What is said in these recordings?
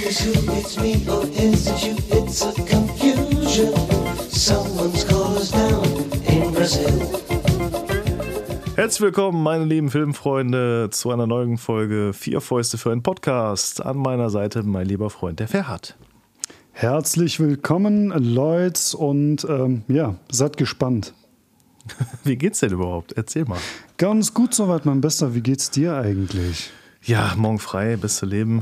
It's you, it's me, or is it you? It's a confusion. Someone's called us down in Brazil. Herzlich willkommen, meine lieben Filmfreunde, zu einer neuen Folge Vier Fäuste für einen Podcast. An meiner Seite mein lieber Freund, der Ferhat. Herzlich willkommen, Leute, und seid gespannt. Wie geht's denn überhaupt? Erzähl mal. Ganz gut soweit, mein Bester. Wie geht's dir eigentlich? Ja, morgen frei, beste Leben.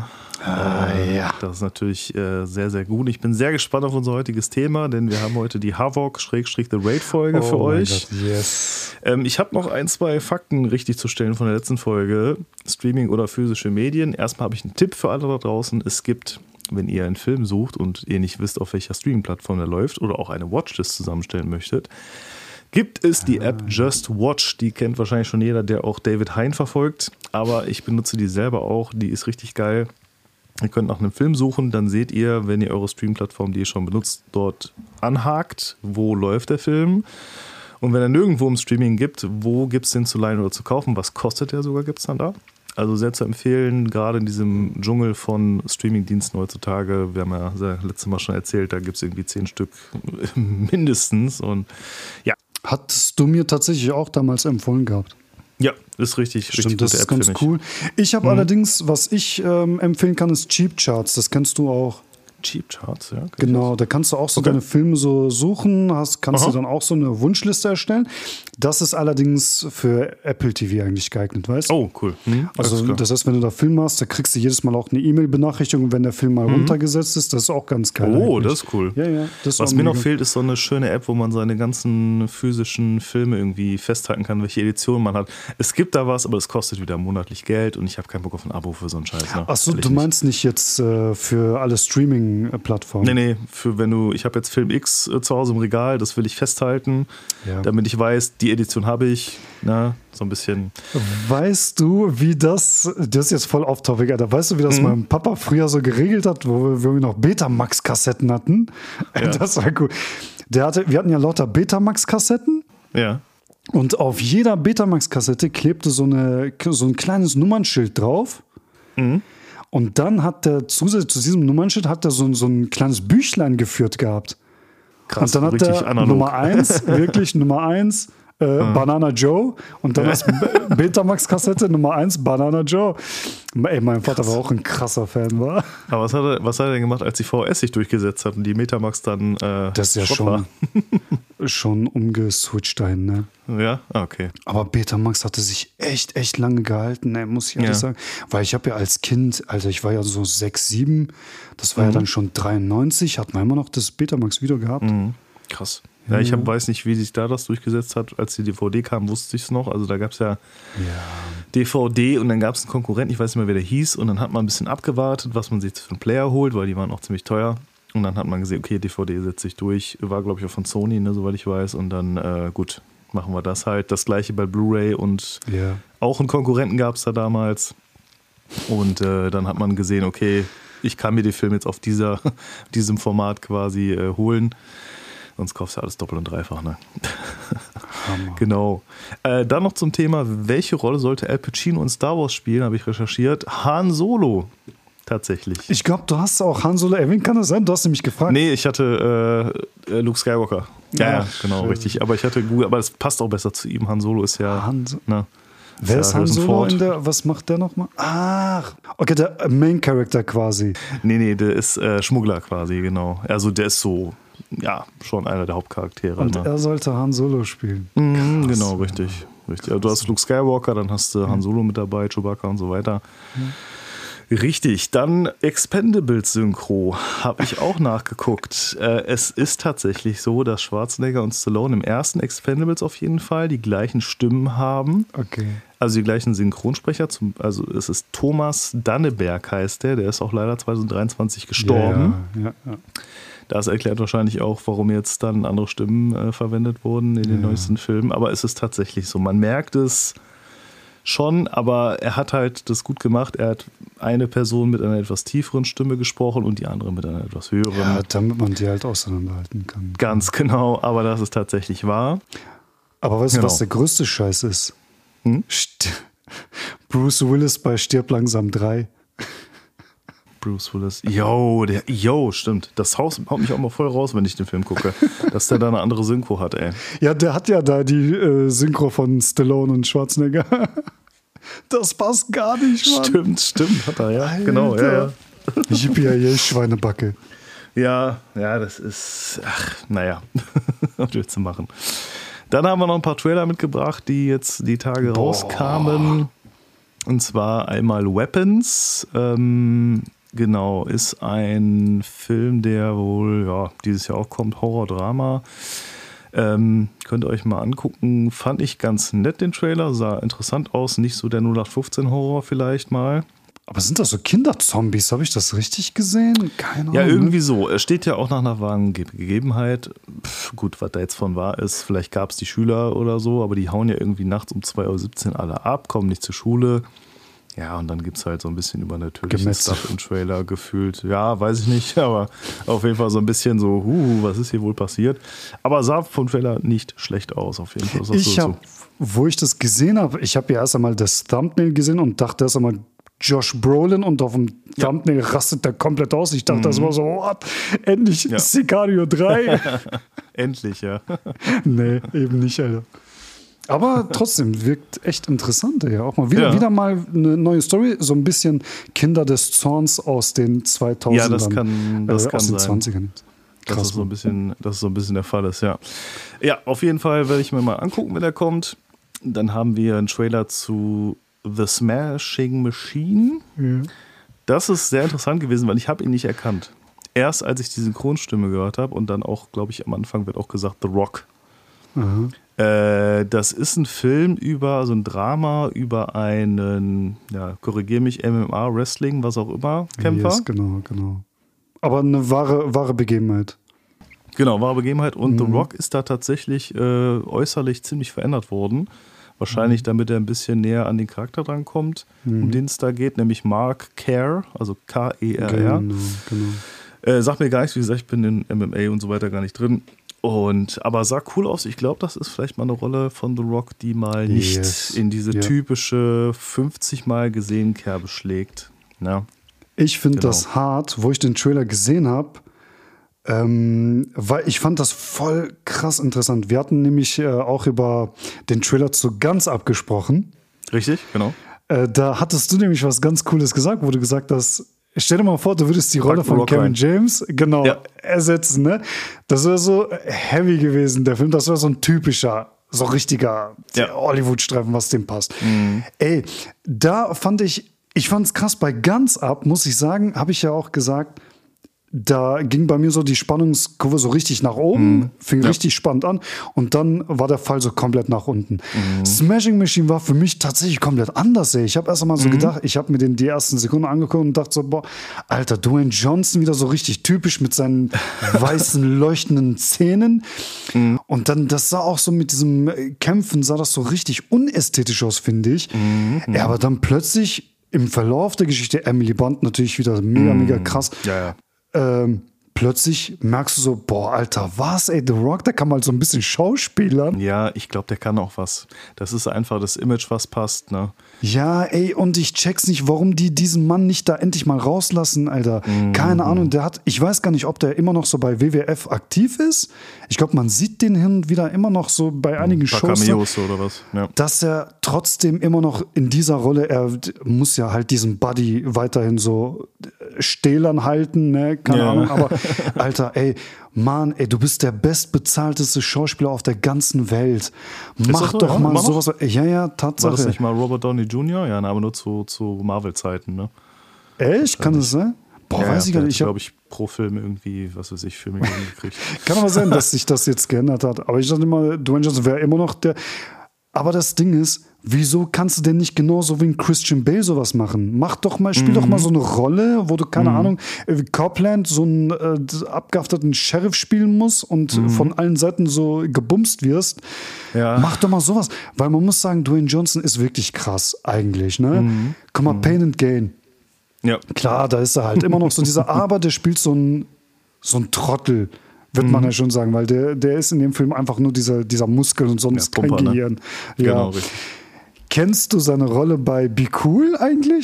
Ja. Das ist natürlich sehr, sehr gut. Ich bin sehr gespannt auf unser heutiges Thema, denn wir haben heute die Havok-The Raid-Folge für euch. Gott, yes. Ich habe noch ein, zwei Fakten richtig zu stellen von der letzten Folge. Streaming oder physische Medien. Erstmal habe ich einen Tipp für alle da draußen. Es gibt, wenn ihr einen Film sucht und ihr nicht wisst, auf welcher Streaming-Plattform der läuft oder auch eine Watchlist zusammenstellen möchtet, gibt es die App Just Watch. Die kennt wahrscheinlich schon jeder, der auch David Hein verfolgt. Aber ich benutze die selber auch. Die ist richtig geil. Ihr könnt nach einem Film suchen, dann seht ihr, wenn ihr eure Stream-Plattform, die ihr schon benutzt, dort anhakt, wo läuft der Film. Und wenn er nirgendwo im Streaming gibt, wo gibt es den zu leihen oder zu kaufen? Was kostet der sogar, gibt es dann da? Also sehr zu empfehlen, gerade in diesem Dschungel von Streamingdiensten heutzutage. Wir haben ja letztes Mal schon erzählt, da gibt es irgendwie 10 Stück mindestens. Und ja. Hattest du mir tatsächlich auch damals empfohlen gehabt? Ja, ist richtig. Stimmt, richtig das ist ganz cool. Ich habe allerdings, was ich empfehlen kann, ist Cheap Charts. Das kennst du auch. Cheap Charts, ja. Genau, da kannst du auch so deine Filme so suchen, kannst du dann auch so eine Wunschliste erstellen. Das ist allerdings für Apple TV eigentlich geeignet, weißt du? Oh, cool. Also das heißt, wenn du da Film hast, da kriegst du jedes Mal auch eine E-Mail-Benachrichtigung, wenn der Film mal runtergesetzt ist. Das ist auch ganz geil. Oh, eigentlich. das ist cool. Ja, das Was mir noch fehlt, ist so eine schöne App, wo man seine ganzen physischen Filme irgendwie festhalten kann, welche Edition man hat. Es gibt da was, aber es kostet wieder monatlich Geld und ich habe keinen Bock auf ein Abo für so einen Scheiß. Ne? Achso, du meinst nicht jetzt für alle Streaming-Plattformen? Nee, ich habe jetzt Film X zu Hause im Regal, das will ich festhalten, damit ich weiß, die Edition habe ich, so ein bisschen. Weißt du, wie das ist jetzt voll off-topic, Alter, weißt du, wie das mein Papa früher so geregelt hat, wo wir noch Betamax-Kassetten hatten? Ja. Das war cool. Wir hatten ja lauter Betamax-Kassetten. Ja. Und auf jeder Betamax-Kassette klebte so ein kleines Nummernschild drauf. Mhm. Und dann hat der zusätzlich zu diesem Nummernschild so ein kleines Büchlein geführt gehabt. Krass, und dann hat der analog. Nummer 1, Banana Joe, und dann als Betamax-Kassette Nummer 1 Banana Joe. Ey, mein Vater war auch ein krasser Fan, war. Aber was hat er denn gemacht, als die VHS sich durchgesetzt hat und die Betamax dann das ist ja schon umgeswitcht dahin, ne? Ja? Okay. Aber Betamax hatte sich echt lange gehalten, ey, muss ich ehrlich sagen. Weil ich habe ja als Kind, also ich war ja so 6, 7, das war ja dann schon 93, hatten wir immer noch das Betamax-Video gehabt. Mhm. Krass. Ja, ich weiß nicht, wie sich da das durchgesetzt hat. Als die DVD kam, wusste ich es noch. Also da gab es ja DVD und dann gab es einen Konkurrenten, ich weiß nicht mehr, wer der hieß. Und dann hat man ein bisschen abgewartet, was man sich für einen Player holt, weil die waren auch ziemlich teuer. Und dann hat man gesehen, okay, DVD setzt sich durch. War, glaube ich, auch von Sony, ne, soweit ich weiß. Und dann, gut, machen wir das halt. Das gleiche bei Blu-ray und auch einen Konkurrenten gab es da damals. Und dann hat man gesehen, okay, ich kann mir den Film jetzt auf diesem Format quasi holen. Sonst kaufst du alles doppelt und dreifach, ne? Hammer. Genau. Dann noch zum Thema, welche Rolle sollte Al Pacino in Star Wars spielen, habe ich recherchiert. Han Solo, tatsächlich. Ich glaube, du hast auch Han Solo erwähnt, kann das sein? Du hast nämlich gefragt. Nee, ich hatte Luke Skywalker. Ja, genau, schön. Richtig. Aber ich hatte Google, aber es passt auch besser zu ihm. Han Solo ist ja... Wer ist Han Solo was macht der nochmal? Ach, okay, der Main Character quasi. Nee, der ist Schmuggler quasi, genau. Also der ist so... Ja, schon einer der Hauptcharaktere. Und er sollte Han Solo spielen. Krass, genau, richtig. Also du hast Luke Skywalker, dann hast du Han Solo mit dabei, Chewbacca und so weiter. Richtig, dann Expendables-Synchro habe ich auch nachgeguckt. Es ist tatsächlich so, dass Schwarzenegger und Stallone im ersten Expendables auf jeden Fall die gleichen Stimmen haben. Okay. Also die gleichen Synchronsprecher. Also es ist Thomas Danneberg heißt der ist auch leider 2023 gestorben. Ja. Das erklärt wahrscheinlich auch, warum jetzt dann andere Stimmen verwendet wurden in den neuesten Filmen. Aber es ist tatsächlich so. Man merkt es schon, aber er hat halt das gut gemacht. Er hat eine Person mit einer etwas tieferen Stimme gesprochen und die andere mit einer etwas höheren. Ja, damit man die halt auseinanderhalten kann. Ganz genau, aber das ist tatsächlich wahr. Aber weißt du, was der größte Scheiß ist? Bruce Willis bei Stirb langsam 3. Bruce Willis. Stimmt. Das Haus haut mich auch mal voll raus, wenn ich den Film gucke. Dass der da eine andere Synchro hat, ey. Ja, der hat ja da die Synchro von Stallone und Schwarzenegger. Das passt gar nicht, Mann. Stimmt, hat er, ja. Alter. Genau, ja. Yippie, Schweinebacke. Ja, das ist, naja, was willst du machen? Dann haben wir noch ein paar Trailer mitgebracht, die jetzt die Tage rauskamen. Und zwar einmal Weapons. Genau, ist ein Film, der wohl dieses Jahr auch kommt, Horror-Drama. Könnt ihr euch mal angucken. Fand ich ganz nett, den Trailer. Sah interessant aus. Nicht so der 0815-Horror vielleicht mal. Aber sind das so Kinderzombies? Habe ich das richtig gesehen? Keine Ahnung. Ja, irgendwie so. Es steht ja auch nach einer wahren Gegebenheit. Gut, was da jetzt von wahr ist, vielleicht gab es die Schüler oder so, aber die hauen ja irgendwie nachts um 2:17 Uhr alle ab, kommen nicht zur Schule. Ja, und dann gibt es halt so ein bisschen übernatürliches Stuff im Trailer gefühlt. Ja, weiß ich nicht, aber auf jeden Fall so ein bisschen so, was ist hier wohl passiert? Aber sah vom Trailer nicht schlecht aus, auf jeden Fall. Wo ich das gesehen habe, ich habe ja erst einmal das Thumbnail gesehen und dachte erst einmal, Josh Brolin, und auf dem Thumbnail rastet der komplett aus. Ich dachte, das war so, what? Endlich Sicario 3. Endlich, ja. Nee, eben nicht, Alter. Aber trotzdem, wirkt echt interessant, ja. Auch mal wieder mal eine neue Story, so ein bisschen Kinder des Zorns aus den 2000ern. Ja, das kann aus den sein. 20ern. Krass, dass so ein bisschen der Fall ist, ja. Ja, auf jeden Fall werde ich mir mal angucken, wenn er kommt. Dann haben wir einen Trailer zu The Smashing Machine. Ja. Das ist sehr interessant gewesen, weil ich habe ihn nicht erkannt. Erst als ich die Synchronstimme gehört habe und dann auch, glaube ich, am Anfang wird auch gesagt The Rock. Mhm. Das ist ein Film so ein Drama über einen, korrigier mich, MMA, Wrestling, was auch immer, Kämpfer. Yes, genau. Aber eine wahre Begebenheit. Genau, wahre Begebenheit. Und The Rock ist da tatsächlich äußerlich ziemlich verändert worden. Wahrscheinlich, damit er ein bisschen näher an den Charakter drankommt, um den es da geht, nämlich Mark Kerr, also K-E-R-R. Genau. Sagt mir gar nichts, wie gesagt, ich bin in MMA und so weiter gar nicht drin. Aber sah cool aus. Ich glaube, das ist vielleicht mal eine Rolle von The Rock, die mal nicht in diese typische 50 Mal gesehen Kerbe schlägt. Ja. Ich finde das hart, wo ich den Trailer gesehen habe, weil ich fand das voll krass interessant. Wir hatten nämlich auch über den Trailer zu Guns abgesprochen. Richtig, genau. Da hattest du nämlich was ganz Cooles gesagt, wo du gesagt hast, stell dir mal vor, du würdest die Rolle von Kevin James ersetzen. Ne? Das wäre so heavy gewesen, der Film. Das wäre so ein typischer, so richtiger Hollywood-Streifen, was dem passt. Mhm. Ey, da fand ich fand's krass bei Guns Up, muss ich sagen, habe ich ja auch gesagt, da ging bei mir so die Spannungskurve so richtig nach oben, fing richtig spannend an und dann war der Fall so komplett nach unten. Smashing Machine war für mich tatsächlich komplett anders, ey. Ich habe erst einmal so gedacht, ich habe mir die ersten Sekunden angeguckt und dachte so, boah, Alter, Dwayne Johnson wieder so richtig typisch mit seinen weißen, leuchtenden Zähnen. Und dann, das sah auch so mit diesem Kämpfen, sah das so richtig unästhetisch aus, finde ich. Ja, aber dann plötzlich im Verlauf der Geschichte, Emily Blunt natürlich wieder mega krass. Ja. Plötzlich merkst du so, boah, Alter, was, ey, The Rock, der kann mal so ein bisschen schauspielern. Ja, ich glaube, der kann auch was. Das ist einfach das Image, was passt, ne? Ja, ey, und ich check's nicht, warum die diesen Mann nicht da endlich mal rauslassen, Alter. Keine Ahnung, ich weiß gar nicht, ob der immer noch so bei WWF aktiv ist. Ich glaube, man sieht den hin und wieder immer noch so bei einigen Shows. Cameos oder was, ja. Dass er trotzdem immer noch in dieser Rolle, er muss ja halt diesen Buddy weiterhin so stählern halten, ne? Keine Ahnung, aber Alter, ey, Mann, ey, du bist der bestbezahlteste Schauspieler auf der ganzen Welt. Mach so, doch mal sowas. Ja, Tatsache. War das nicht mal Robert Downey Jr.? Ja, aber nur zu Marvel-Zeiten, ne? Echt? Kann das sein? Boah, weiß ich gar nicht. Ich glaube, ich pro Film irgendwie, was weiß ich, Filme gekriegt. Kann aber sein, dass sich das jetzt geändert hat. Aber ich dachte immer, Dwayne Johnson wäre immer noch der. Aber das Ding ist, wieso kannst du denn nicht genauso wie ein Christian Bale sowas machen? Spiel doch mal so eine Rolle, wo du, keine Ahnung, wie Copland so einen abgehafteten Sheriff spielen muss und von allen Seiten so gebumst wirst. Ja. Mach doch mal sowas. Weil man muss sagen, Dwayne Johnson ist wirklich krass eigentlich. Ne? Guck mal, Pain and Gain. Ja. Klar, da ist er halt immer noch so dieser, aber der spielt so ein Trottel. Wird man ja schon sagen, weil der ist in dem Film einfach nur dieser Muskel und sonst Pumper, kein Gehirn. Ne? Ja. Genau, richtig. Kennst du seine Rolle bei Be Cool eigentlich?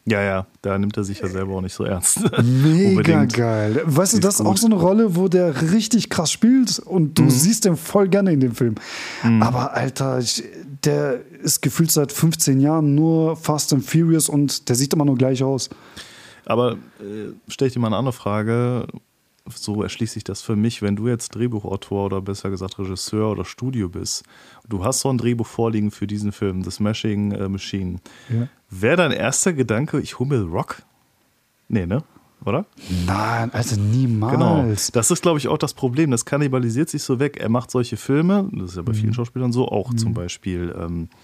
Ja, da nimmt er sich ja selber auch nicht so ernst. Mega Unbedingt. geil. Weißt du, das ist gut. auch so eine Rolle, wo der richtig krass spielt und du siehst den voll gerne in dem Film. Aber Alter, der ist gefühlt seit 15 Jahren nur Fast and Furious und der sieht immer nur gleich aus. Aber stell ich dir mal eine andere Frage. So erschließt sich das für mich, wenn du jetzt Drehbuchautor oder besser gesagt Regisseur oder Studio bist. Du hast so ein Drehbuch vorliegen für diesen Film, The Smashing Machine. Ja. Wäre dein erster Gedanke, ich hole mir Rock? Nee, ne? Oder? Nein, also niemals. Genau. Das ist, glaube ich, auch das Problem. Das kannibalisiert sich so weg. Er macht solche Filme, das ist ja bei vielen Schauspielern so, auch zum Beispiel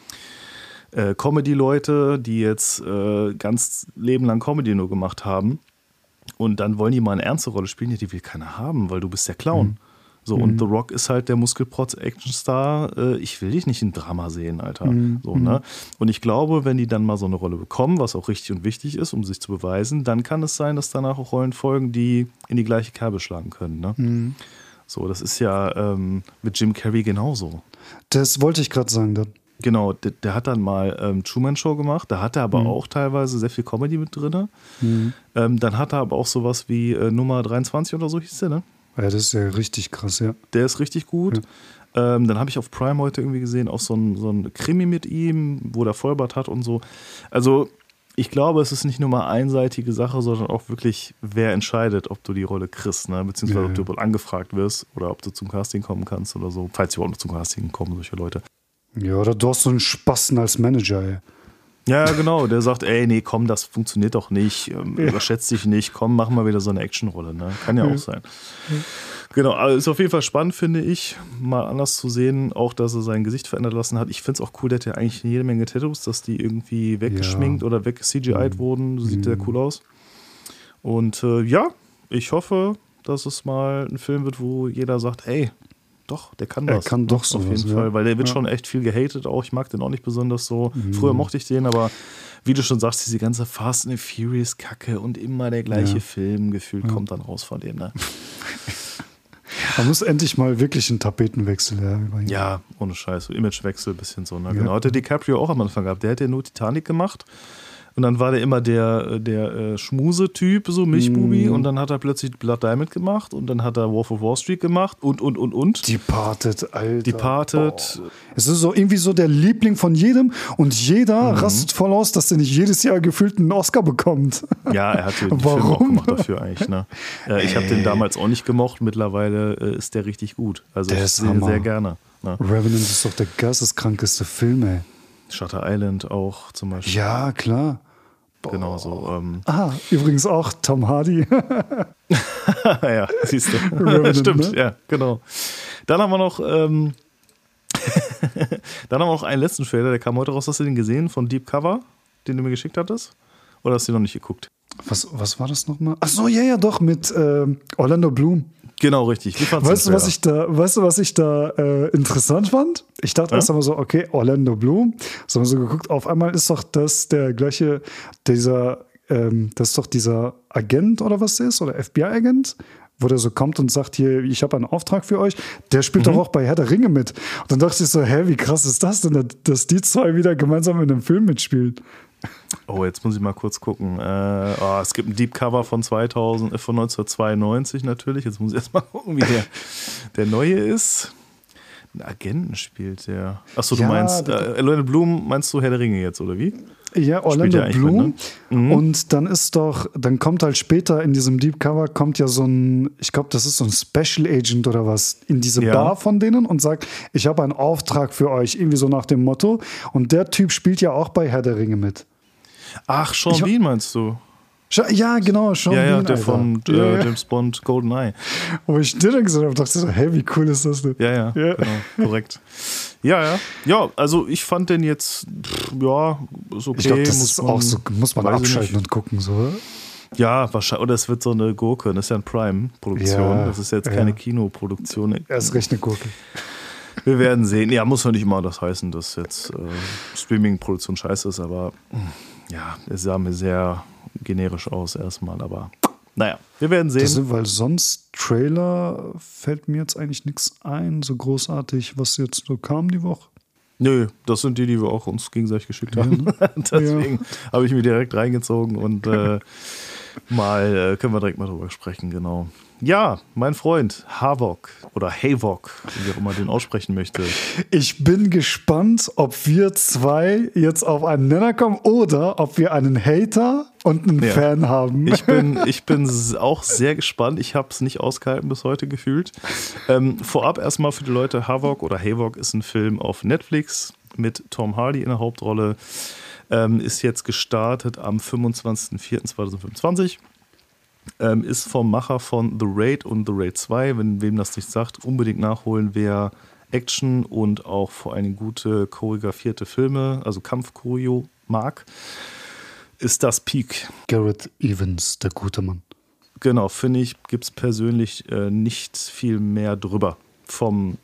Comedy-Leute, die jetzt ganz Leben lang Comedy nur gemacht haben. Und dann wollen die mal eine ernste Rolle spielen, die will keiner haben, weil du bist der Clown. So, und The Rock ist halt der Muskelprotz-Actionstar. Ich will dich nicht in Drama sehen, Alter. Ne? Und ich glaube, wenn die dann mal so eine Rolle bekommen, was auch richtig und wichtig ist, um sich zu beweisen, dann kann es sein, dass danach auch Rollen folgen, die in die gleiche Kerbe schlagen können. Ne? So, das ist ja mit Jim Carrey genauso. Das wollte ich gerade sagen dann. Genau, der hat dann mal Truman Show gemacht, da hat er aber auch teilweise sehr viel Comedy mit drin. Dann hat er aber auch sowas wie Nummer 23 oder so hieß der, ne? Ja, das ist ja richtig krass, ja. Der ist richtig gut. Dann habe ich auf Prime heute irgendwie gesehen, auch so ein Krimi mit ihm, wo der Vollbart hat und so. Also ich glaube, es ist nicht nur mal einseitige Sache, sondern auch wirklich, wer entscheidet, ob du die Rolle kriegst, ne? Beziehungsweise ob du wohl angefragt wirst oder ob du zum Casting kommen kannst oder so. Falls sie überhaupt noch zum Casting kommen, solche Leute. Ja, oder du hast so einen Spasten als Manager, ey. Ja, genau. Der sagt, ey, nee, komm, das funktioniert doch nicht. Überschätzt dich nicht. Komm, mach mal wieder so eine Actionrolle. Ne? Kann ja auch sein. Genau, also ist auf jeden Fall spannend, finde ich, mal anders zu sehen. Auch, dass er sein Gesicht verändert lassen hat. Ich finde es auch cool, der hat ja eigentlich jede Menge Tattoos, dass die irgendwie weggeschminkt oder weg-CGI'd wurden. Sieht sehr cool aus. Und ich hoffe, dass es mal ein Film wird, wo jeder sagt, ey, doch, der kann das. Er kann doch sowas, auf jeden Fall, weil der wird schon echt viel gehatet auch. Ich mag den auch nicht besonders so. Früher mochte ich den, aber wie du schon sagst, diese ganze Fast and Furious Kacke und immer der gleiche Film gefühlt kommt dann raus von dem. Ne? Man muss endlich mal wirklich einen Tapetenwechsel. Ja, ohne Scheiß. So Imagewechsel, ein bisschen so. Ne? Genau, hat der DiCaprio auch am Anfang gehabt. Der hat ja nur Titanic gemacht. Und dann war der immer der Schmuse-Typ, so Milchbubi. Und dann hat er plötzlich Blood Diamond gemacht. Und dann hat er Wolf of Wall Street gemacht. Und. Departed, Alter. Departed. Es ist so irgendwie so der Liebling von jedem. Und jeder rastet voll aus, dass er nicht jedes Jahr gefühlt einen Oscar bekommt. Ja, er hat den Film auch gemacht dafür eigentlich. Ne? Ich habe den damals auch nicht gemocht. Mittlerweile ist der richtig gut. Also der ich sehe ihn sehr gerne. Ne? Revenant ist doch der geisteskrankeste Film, ey. Shutter Island auch zum Beispiel. Ja, klar. Genau so. Übrigens auch Tom Hardy. Ja, siehst du. Stimmt, ne? Ja, genau. Dann haben wir noch einen letzten Trailer, der kam heute raus. Hast du den gesehen von Deep Cover, den du mir geschickt hattest? Oder hast du den noch nicht geguckt? Was war das nochmal? Achso, ja, doch, mit Orlando Bloom. Genau, richtig. Weißt du, was ich da interessant fand? Ich dachte erst einmal so, okay, Orlando Bloom. So haben wir so geguckt, auf einmal ist doch das der gleiche, das ist doch dieser Agent oder was der ist, oder FBI-Agent, wo der so kommt und sagt, hier, ich habe einen Auftrag für euch. Der spielt doch auch bei Herr der Ringe mit. Und dann dachte ich so, wie krass ist das denn, dass die zwei wieder gemeinsam in einem Film mitspielen? Oh, jetzt muss ich mal kurz gucken. Es gibt ein Deep Cover von 1992 natürlich. Jetzt muss ich erst mal gucken, wie der neue ist. Einen Agenten spielt der. Achso, du meinst Orlando Bloom, meinst du Herr der Ringe jetzt, oder wie? Ja, Orlando Bloom. Mit, ne? Und dann kommt halt später in diesem Deep Cover kommt ja so ein, ich glaube, das ist so ein Special Agent oder was, in diese Bar von denen und sagt, ich habe einen Auftrag für euch, irgendwie so nach dem Motto. Und der Typ spielt ja auch bei Herr der Ringe mit. Ach, Sean Bean meinst du? Ja, genau, Sean Bean. Ja, der von James Bond GoldenEye. Wo ich den dann gesagt habe, dachte ich so, wie cool ist das denn? Ja, genau, korrekt. Ja, also ich fand den jetzt, ist okay. Ich glaube, das ist auch so, muss man abschalten und gucken, so, oder? Ja, wahrscheinlich, oder es wird so eine Gurke, das ist ja eine Prime-Produktion, das ist jetzt keine Kinoproduktion. Er ist recht eine Gurke. Wir werden sehen. Ja, muss ja nicht immer das heißen, dass jetzt Streaming-Produktion scheiße ist, aber es sah mir sehr generisch aus erstmal, aber naja, wir werden sehen. Weil sonst Trailer fällt mir jetzt eigentlich nichts ein, so großartig, was jetzt so kam die Woche. Nö, das sind die wir auch uns gegenseitig geschickt haben. Deswegen habe ich mir direkt reingezogen und können wir direkt mal drüber sprechen, genau. Ja, mein Freund Havok oder Havok, wie auch immer den aussprechen möchte. Ich bin gespannt, ob wir zwei jetzt auf einen Nenner kommen oder ob wir einen Hater und einen Fan haben. Ich bin auch sehr gespannt. Ich habe es nicht ausgehalten bis heute gefühlt. Vorab erstmal für die Leute, Havok ist ein Film auf Netflix mit Tom Hardy in der Hauptrolle. Ist jetzt gestartet am 25.04.2025. Ist vom Macher von The Raid und The Raid 2. Wem das nicht sagt, unbedingt nachholen. Wer Action und auch vor allem gute choreografierte Filme, also Kampfchoreo mag, ist das Peak. Gareth Evans, der gute Mann. Genau, finde ich, gibt es persönlich nicht viel mehr drüber. Von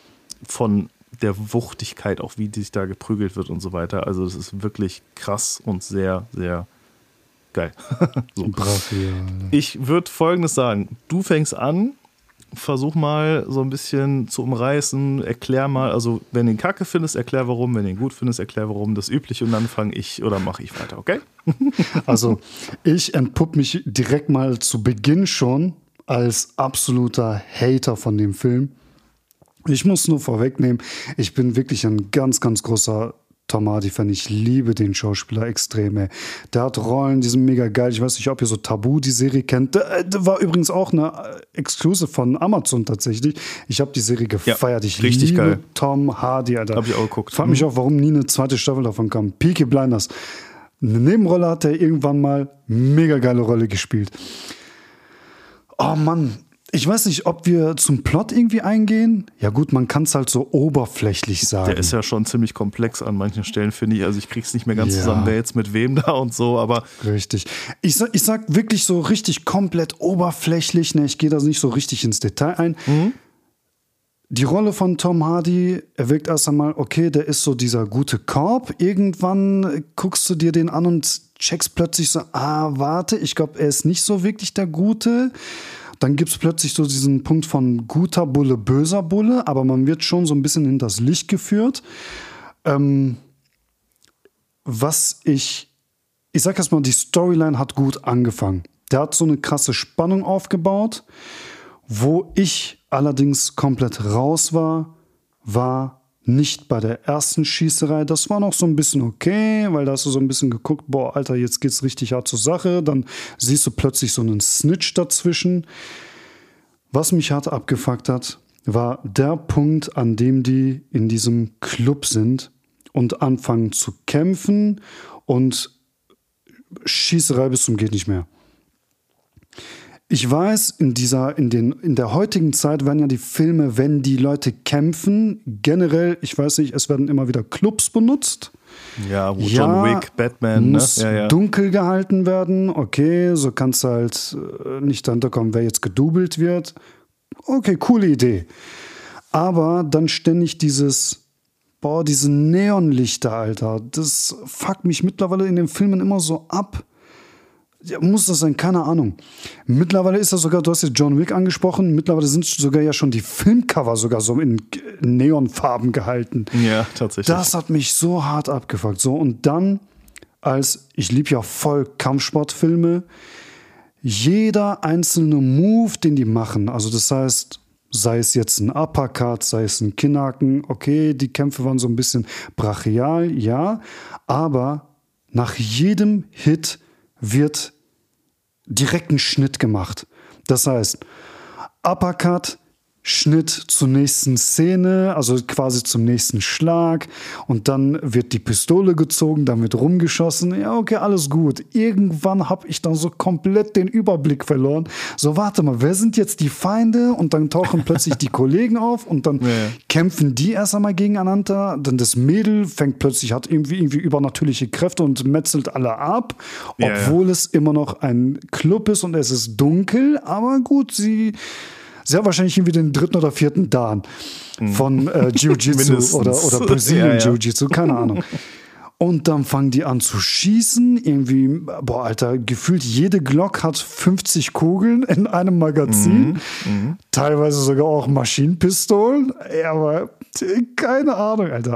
der Wuchtigkeit, auch wie sich da geprügelt wird und so weiter. Also das ist wirklich krass und sehr, sehr geil. So. Brav, ja. Ich würde Folgendes sagen. Du fängst an, versuch mal so ein bisschen zu umreißen, erklär mal, also wenn du ihn kacke findest, erklär warum, wenn du ihn gut findest, erklär warum, das Übliche und dann fange ich oder mache ich weiter, okay? Also ich entpupp mich direkt mal zu Beginn schon als absoluter Hater von dem Film. Ich muss nur vorwegnehmen, ich bin wirklich ein ganz, ganz großer Tom Hardy-Fan. Ich liebe den Schauspieler extrem. Ey. Der hat Rollen, die sind mega geil. Ich weiß nicht, ob ihr so Tabu, die Serie kennt. Der war übrigens auch eine Exclusive von Amazon tatsächlich. Ich habe die Serie gefeiert. Ich richtig liebe geil. Tom Hardy, Alter. Hab ich auch geguckt. Frag mich auch, warum nie eine zweite Staffel davon kam. Peaky Blinders. Eine Nebenrolle hat er irgendwann mal. Mega geile Rolle gespielt. Oh Mann. Ich weiß nicht, ob wir zum Plot irgendwie eingehen. Ja gut, man kann es halt so oberflächlich sagen. Der ist ja schon ziemlich komplex an manchen Stellen, finde ich. Also ich krieg's nicht mehr ganz zusammen, wer jetzt mit wem da und so, aber... Richtig. Ich sag wirklich so richtig komplett oberflächlich, ne? Ich gehe da nicht so richtig ins Detail ein. Die Rolle von Tom Hardy, er wirkt erst einmal, okay, der ist so dieser gute Cop. Irgendwann guckst du dir den an und checkst plötzlich so, warte, ich glaube, er ist nicht so wirklich der Gute. Dann gibt es plötzlich so diesen Punkt von guter Bulle, böser Bulle, aber man wird schon so ein bisschen hinters Licht geführt. Ich sag erst mal, die Storyline hat gut angefangen. Der hat so eine krasse Spannung aufgebaut. Wo ich allerdings komplett raus war nicht bei der ersten Schießerei. Das war noch so ein bisschen okay, weil da hast du so ein bisschen geguckt, boah, Alter, jetzt geht's richtig hart zur Sache. Dann siehst du plötzlich so einen Snitch dazwischen. Was mich hart abgefuckt hat, war der Punkt, an dem die in diesem Club sind und anfangen zu kämpfen und Schießerei bis zum geht nicht mehr. Ich weiß, in der heutigen Zeit werden ja die Filme, wenn die Leute kämpfen, generell, ich weiß nicht, es werden immer wieder Clubs benutzt. Ja, wo John Wick, Batman, muss ne? dunkel gehalten werden. Okay, so kannst du halt nicht dahinter kommen, wer jetzt gedoubelt wird. Okay, coole Idee. Aber dann ständig diese Neonlichter, Alter, das fuckt mich mittlerweile in den Filmen immer so ab. Ja, muss das sein? Keine Ahnung. Mittlerweile ist das sogar, du hast jetzt John Wick angesprochen, mittlerweile sind sogar ja schon die Filmcover sogar so in Neonfarben gehalten. Ja, tatsächlich. Das hat mich so hart abgefuckt. So, und dann, ich liebe ja voll Kampfsportfilme, jeder einzelne Move, den die machen, also das heißt, sei es jetzt ein Uppercut, sei es ein Kinnhaken, okay, die Kämpfe waren so ein bisschen brachial, ja, aber nach jedem Hit wird direkt ein Schnitt gemacht. Das heißt, Uppercut, Schnitt zur nächsten Szene, also quasi zum nächsten Schlag und dann wird die Pistole gezogen, dann wird rumgeschossen. Ja, okay, alles gut. Irgendwann habe ich dann so komplett den Überblick verloren. So, warte mal, wer sind jetzt die Feinde? Und dann tauchen plötzlich die Kollegen auf und dann kämpfen die erst einmal gegeneinander. Dann das Mädel hat irgendwie übernatürliche Kräfte und metzelt alle ab, obwohl es immer noch ein Club ist und es ist dunkel. Aber gut, sie hat wahrscheinlich irgendwie den 3. oder 4. Dan von Jiu-Jitsu oder Brazilian Jiu-Jitsu, keine Ahnung. Und dann fangen die an zu schießen. Irgendwie, boah, Alter, gefühlt jede Glock hat 50 Kugeln in einem Magazin. Teilweise sogar auch Maschinenpistolen. Aber keine Ahnung, Alter.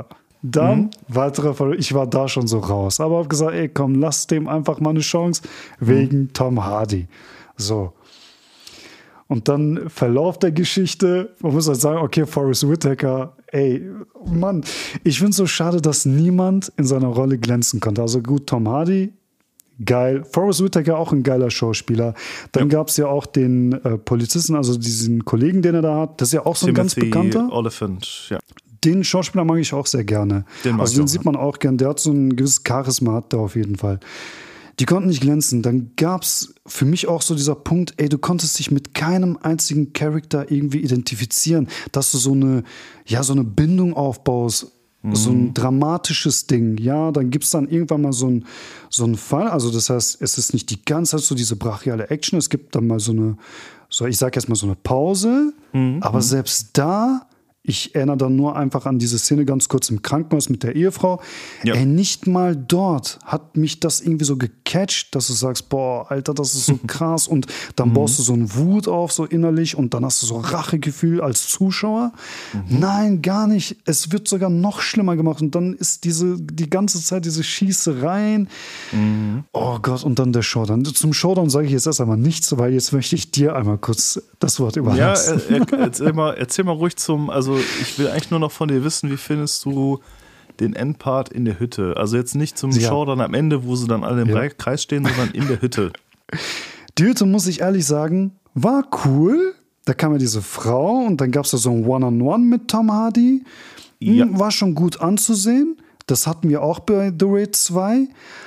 Dann weiterer Fall. Ich war da schon so raus. Aber habe gesagt, ey, komm, lass dem einfach mal eine Chance wegen Tom Hardy. So. Und dann Verlauf der Geschichte, man muss halt sagen, okay, Forrest Whitaker, ey, Mann, ich finde es so schade, dass niemand in seiner Rolle glänzen konnte. Also gut, Tom Hardy, geil. Forrest Whitaker, auch ein geiler Schauspieler. Dann gab es ja auch den Polizisten, also diesen Kollegen, den er da hat. Das ist ja auch so ein ganz bekannter. Oliphant, ja. Den Schauspieler mag ich auch sehr gerne. Den sieht man auch gern. Der hat so ein gewisses Charisma, hat der auf jeden Fall. Die konnten nicht glänzen. Dann gab es für mich auch so dieser Punkt, ey, du konntest dich mit keinem einzigen Charakter irgendwie identifizieren, dass du so eine Bindung aufbaust, so ein dramatisches Ding. Ja, dann gibt es dann irgendwann mal so einen Fall. Also das heißt, es ist nicht die ganze Zeit so diese brachiale Action. Es gibt dann mal ich sag jetzt mal so eine Pause. Aber selbst da, ich erinnere dann nur einfach an diese Szene ganz kurz im Krankenhaus mit der Ehefrau. Ja. Ey, nicht mal dort hat mich das irgendwie so gecatcht, dass du sagst, boah, Alter, das ist so krass. Und dann baust du so einen Wut auf, so innerlich. Und dann hast du so Rachegefühl als Zuschauer. Nein, gar nicht. Es wird sogar noch schlimmer gemacht. Und dann ist die ganze Zeit diese Schießereien. Oh Gott, und dann der Showdown. Zum Showdown sage ich jetzt erst einmal nichts, weil jetzt möchte ich dir einmal kurz das Wort überlassen. Ja, erzähl mal ruhig also ich will eigentlich nur noch von dir wissen, wie findest du den Endpart in der Hütte? Also jetzt nicht zum Showdown am Ende, wo sie dann alle im Kreis stehen, sondern in der Hütte. Die Hütte, muss ich ehrlich sagen, war cool. Da kam ja diese Frau und dann gab es da so ein One-on-One mit Tom Hardy. War schon gut anzusehen. Das hatten wir auch bei The Raid 2.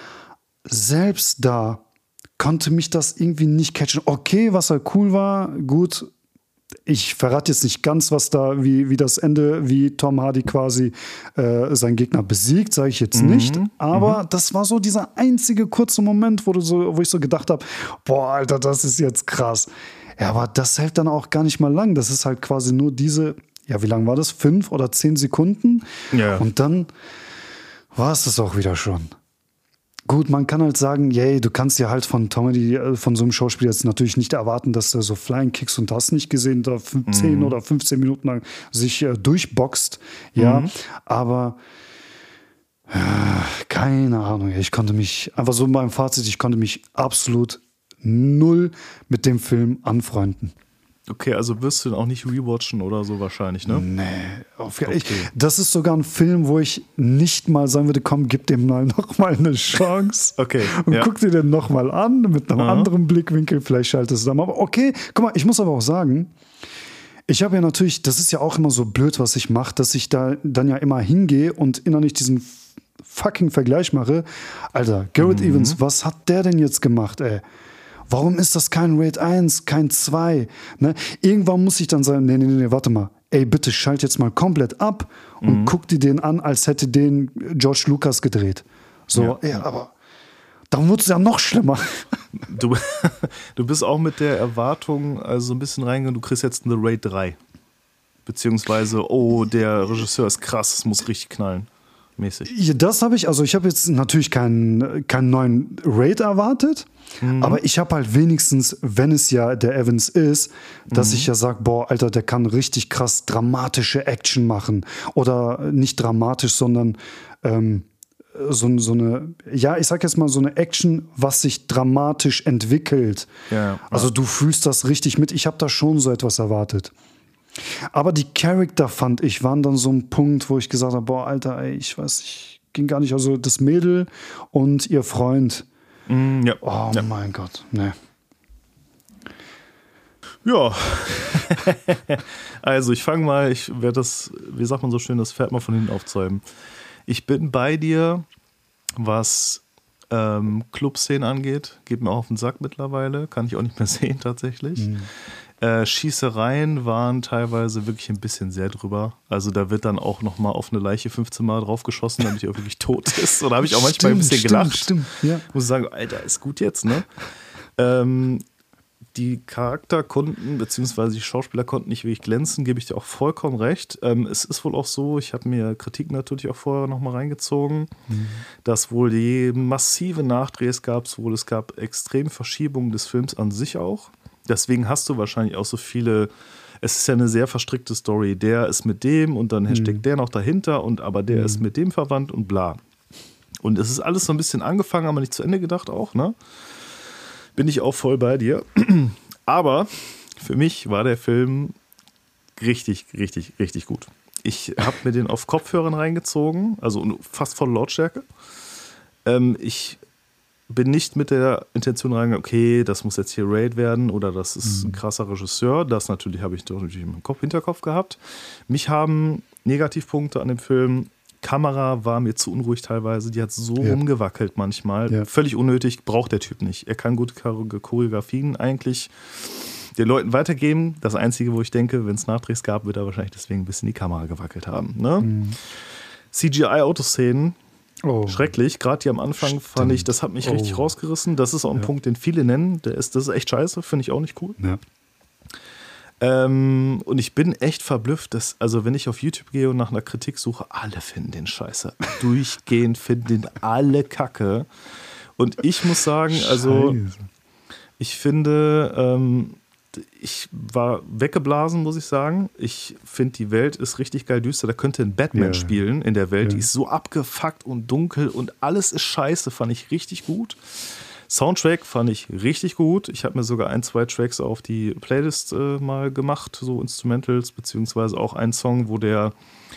Selbst da konnte mich das irgendwie nicht catchen. Okay, was halt cool war, gut. Ich verrate jetzt nicht ganz, was da, wie das Ende, wie Tom Hardy quasi seinen Gegner besiegt, sage ich jetzt nicht. Aber das war so dieser einzige kurze Moment, wo ich so gedacht habe, boah, Alter, das ist jetzt krass. Ja, aber das hält dann auch gar nicht mal lang. Das ist halt quasi nur diese, wie lang war das? 5 oder 10 Sekunden? Ja. Und dann war es das auch wieder schon. Gut, man kann halt sagen, du kannst ja halt von Tom Hardy, von so einem Schauspieler jetzt natürlich nicht erwarten, dass er so Flying Kicks und hast nicht gesehen, da 10 oder 15 Minuten lang sich durchboxt. Ja, aber keine Ahnung. Ich konnte mich, einfach so beim Fazit, ich konnte mich absolut null mit dem Film anfreunden. Okay, also wirst du den auch nicht rewatchen oder so wahrscheinlich, ne? Nee. Okay. Das ist sogar ein Film, wo ich nicht mal sagen würde, komm, gib dem noch mal eine Chance. Okay. Und guck dir den noch mal an, mit einem anderen Blickwinkel, vielleicht schaltest du dann mal. Aber okay, guck mal, ich muss aber auch sagen, ich habe ja natürlich, das ist ja auch immer so blöd, was ich mache, dass ich da dann ja immer hingehe und innerlich diesen fucking Vergleich mache. Alter, Gareth Evans, was hat der denn jetzt gemacht, ey? Warum ist das kein Raid 1, kein 2? Ne? Irgendwann muss ich dann sagen, nee, warte mal. Ey, bitte schalt jetzt mal komplett ab und guck dir den an, als hätte den George Lucas gedreht. So, aber dann wird es ja noch schlimmer. Du bist auch mit der Erwartung also ein bisschen reingegangen, du kriegst jetzt eine Raid 3. Beziehungsweise, der Regisseur ist krass, es muss richtig knallen. Mäßig. Ja, das habe ich, also ich habe jetzt natürlich keinen neuen Raid erwartet, aber ich habe halt wenigstens, wenn es ja der Evans ist, dass ich ja sage, boah, Alter, der kann richtig krass dramatische Action machen. Oder nicht dramatisch, sondern so eine, ich sag jetzt mal so eine Action, was sich dramatisch entwickelt. Ja. Also du fühlst das richtig mit. Ich habe da schon so etwas erwartet. Aber die Charakter, fand ich, waren dann so ein Punkt, wo ich gesagt habe, boah, Alter, ey, ich ging gar nicht, also das Mädel und ihr Freund. Mein Gott, ne. Ja, also ich werde das, wie sagt man so schön, das Pferd mal von hinten aufzäumen. Ich bin bei dir, was Clubszenen angeht, geht mir auch auf den Sack mittlerweile, kann ich auch nicht mehr sehen tatsächlich. Schießereien waren teilweise wirklich ein bisschen sehr drüber. Also da wird dann auch nochmal auf eine Leiche 15 Mal draufgeschossen, damit die auch wirklich tot ist. Oder habe ich auch manchmal ein bisschen gelacht. Stimmt, ja. Muss sagen, Alter, ist gut jetzt, ne? Die Charakter konnten, beziehungsweise die Schauspieler konnten nicht wirklich glänzen, gebe ich dir auch vollkommen recht. Es ist wohl auch so, ich habe mir Kritiken natürlich auch vorher nochmal reingezogen, dass wohl massive Nachdrehs gab, es gab extreme Verschiebungen des Films an sich auch. Deswegen hast du wahrscheinlich auch so viele es ist ja eine sehr verstrickte Story. Der ist mit dem und dann steckt der noch dahinter aber der ist mit dem verwandt und bla. Und es ist alles so ein bisschen angefangen, aber nicht zu Ende gedacht auch, ne? Bin ich auch voll bei dir. Aber für mich war der Film richtig, richtig, richtig gut. Ich habe mir den auf Kopfhörern reingezogen, also fast voll Lautstärke. Ich bin nicht mit der Intention reingegangen, okay, das muss jetzt hier Raid werden oder das ist ein krasser Regisseur. Das natürlich habe ich natürlich im Hinterkopf gehabt. Mich haben Negativpunkte an dem Film. Kamera war mir zu unruhig teilweise. Die hat so rumgewackelt manchmal. Ja. Völlig unnötig, braucht der Typ nicht. Er kann gute Choreografien eigentlich den Leuten weitergeben. Das Einzige, wo ich denke, wenn es Nachdrehs gab, wird er wahrscheinlich deswegen ein bisschen die Kamera gewackelt haben. Ne? CGI-Autoszenen, schrecklich. Gerade die am Anfang fand ich, das hat mich richtig rausgerissen. Das ist auch ein Punkt, den viele nennen. Das ist echt scheiße, finde ich auch nicht cool. Ja. Und ich bin echt verblüfft, also wenn ich auf YouTube gehe und nach einer Kritik suche, alle finden den scheiße. Durchgehend finden den alle kacke. Und ich muss sagen, also ich finde, ich war weggeblasen, muss ich sagen. Ich finde, die Welt ist richtig geil düster. Da könnte ein Batman spielen in der Welt. Die ist so abgefuckt und dunkel und alles ist scheiße, fand ich richtig gut. Soundtrack fand ich richtig gut. Ich habe mir sogar 1-2 Tracks auf die Playlist mal gemacht, so Instrumentals, beziehungsweise auch einen Song, wo der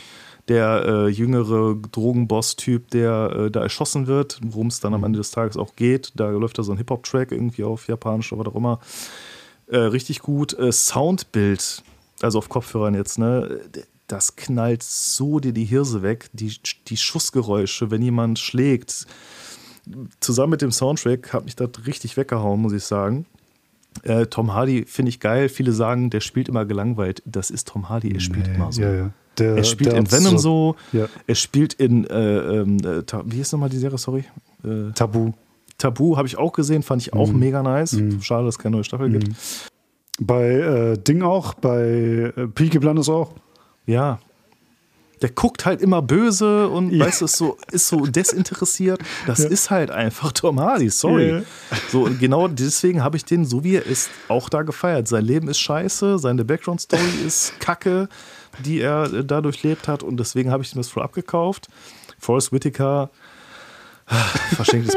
jüngere Drogenboss-Typ, der da erschossen wird, worum es dann am Ende des Tages auch geht. Da läuft da so ein Hip-Hop-Track irgendwie auf Japanisch oder was auch immer. Richtig gut. Soundbild, also auf Kopfhörern jetzt, ne? Das knallt so dir die Hirse weg. Die Schussgeräusche, wenn jemand schlägt. Zusammen mit dem Soundtrack hat mich das richtig weggehauen, muss ich sagen. Tom Hardy finde ich geil. Viele sagen, der spielt immer gelangweilt. Das ist Tom Hardy, er spielt immer so. Ja. Er spielt in Venom so. Er spielt in, wie hieß nochmal die Serie, sorry? Tabu habe ich auch gesehen, fand ich auch mega nice. Schade, dass es keine neue Staffel gibt. Bei Ding auch, bei Peaky Blinders auch. Ja. Der guckt halt immer böse und weißt du, ist so desinteressiert. Das ist halt einfach Tom Hardy, sorry. So, und genau deswegen habe ich den, so wie er ist, auch da gefeiert. Sein Leben ist scheiße, seine Background-Story ist Kacke, die er da durchlebt hat und deswegen habe ich ihm das voll abgekauft. Forrest Whitaker, verschenktes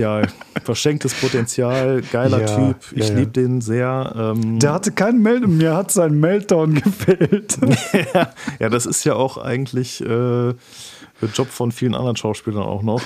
Potenzial, geiler Typ. Ich liebe den sehr. Der hatte keinen mir hat sein Meltdown gefehlt. Ja, das ist ja auch eigentlich der Job von vielen anderen Schauspielern auch noch.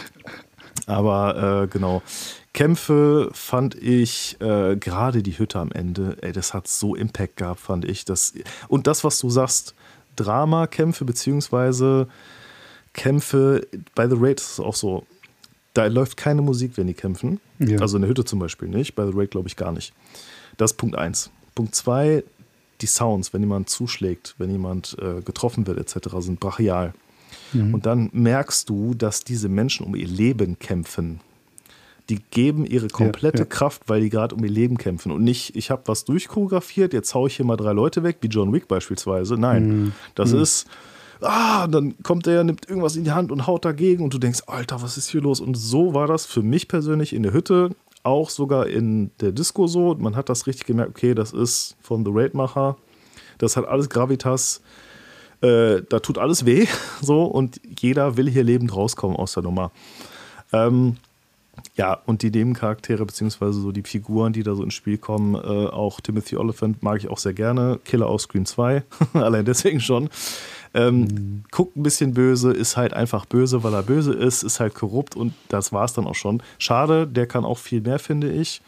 Aber genau. Kämpfe fand ich, gerade die Hütte am Ende, das hat so Impact gehabt, fand ich. Und das, was du sagst, Drama-Kämpfe beziehungsweise Kämpfe, bei The Raid ist es auch so, da läuft keine Musik, wenn die kämpfen. Ja. Also in der Hütte zum Beispiel nicht, bei The Raid glaube ich gar nicht. Das ist Punkt 1. Punkt 2, die Sounds, wenn jemand zuschlägt, wenn jemand getroffen wird etc., sind brachial. Und dann merkst du, dass diese Menschen um ihr Leben kämpfen. Die geben ihre komplette Kraft, weil die gerade um ihr Leben kämpfen. Und nicht, ich habe was durchchoreografiert, jetzt haue ich hier mal 3 Leute weg, wie John Wick beispielsweise. Nein, das ist... dann kommt der, nimmt irgendwas in die Hand und haut dagegen und du denkst, Alter, was ist hier los? Und so war das für mich persönlich in der Hütte, auch sogar in der Disco so. Man hat das richtig gemerkt, okay, das ist von The Raid-Macher, das hat alles Gravitas, da tut alles weh, so, und jeder will hier lebend rauskommen aus der Nummer. Und die Nebencharaktere, beziehungsweise so die Figuren, die da so ins Spiel kommen, auch Timothy Olyphant mag ich auch sehr gerne. Killer aus Scream 2, allein deswegen schon. Guckt ein bisschen böse, ist halt einfach böse, weil er böse ist halt korrupt und das war's dann auch schon. Schade, der kann auch viel mehr, finde ich.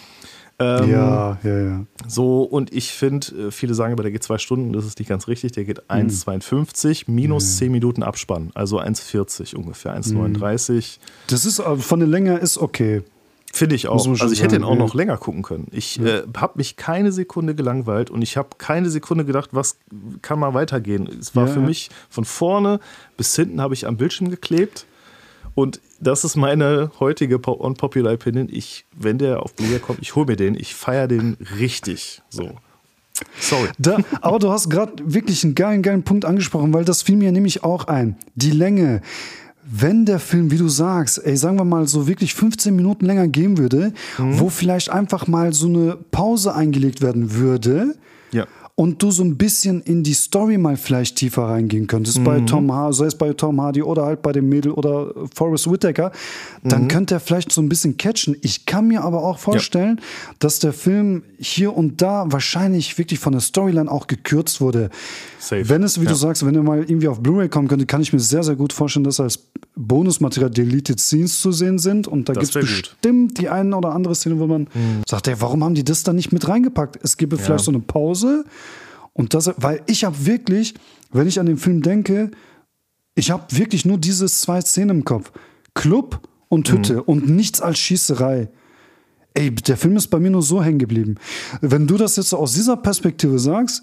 So, und ich finde, viele sagen aber, der geht 2 Stunden, das ist nicht ganz richtig, der geht 1,52 minus 10 Minuten Abspann, also 1,40 ungefähr, 1,39. Das ist von der Länge ist okay. Finde ich auch. Also ich hätte ihn auch noch länger gucken können. Ich habe mich keine Sekunde gelangweilt und ich habe keine Sekunde gedacht, was kann mal weitergehen. Es war für mich von vorne bis hinten habe ich am Bildschirm geklebt. Und das ist meine heutige unpopular Opinion. Wenn der auf Blu-ray kommt, ich hole mir den. Ich feiere den richtig. So. Sorry. Aber du hast gerade wirklich einen geilen Punkt angesprochen, weil das fiel mir nämlich auch ein. Die Länge. Wenn der Film, wie du sagst, sagen wir mal so wirklich 15 Minuten länger gehen würde, wo vielleicht einfach mal so eine Pause eingelegt werden würde, und du so ein bisschen in die Story mal vielleicht tiefer reingehen könntest, bei Tom Hardy, sei es bei Tom Hardy oder halt bei dem Mädel oder Forrest Whitaker, dann könnte er vielleicht so ein bisschen catchen. Ich kann mir aber auch vorstellen, dass der Film hier und da wahrscheinlich wirklich von der Storyline auch gekürzt wurde. Safe. Wenn es, wie du sagst, wenn er mal irgendwie auf Blu-ray kommen könnte, kann ich mir sehr, sehr gut vorstellen, dass als Bonusmaterial Deleted Scenes zu sehen sind. Und da gibt es bestimmt die eine oder andere Szene, wo man sagt, ey, warum haben die das dann nicht mit reingepackt? Es gäbe vielleicht so eine Pause. Und das, weil ich habe wirklich, wenn ich an den Film denke, ich habe wirklich nur diese 2 Szenen im Kopf. Club und Hütte und nichts als Schießerei. Ey, der Film ist bei mir nur so hängen geblieben. Wenn du das jetzt so aus dieser Perspektive sagst,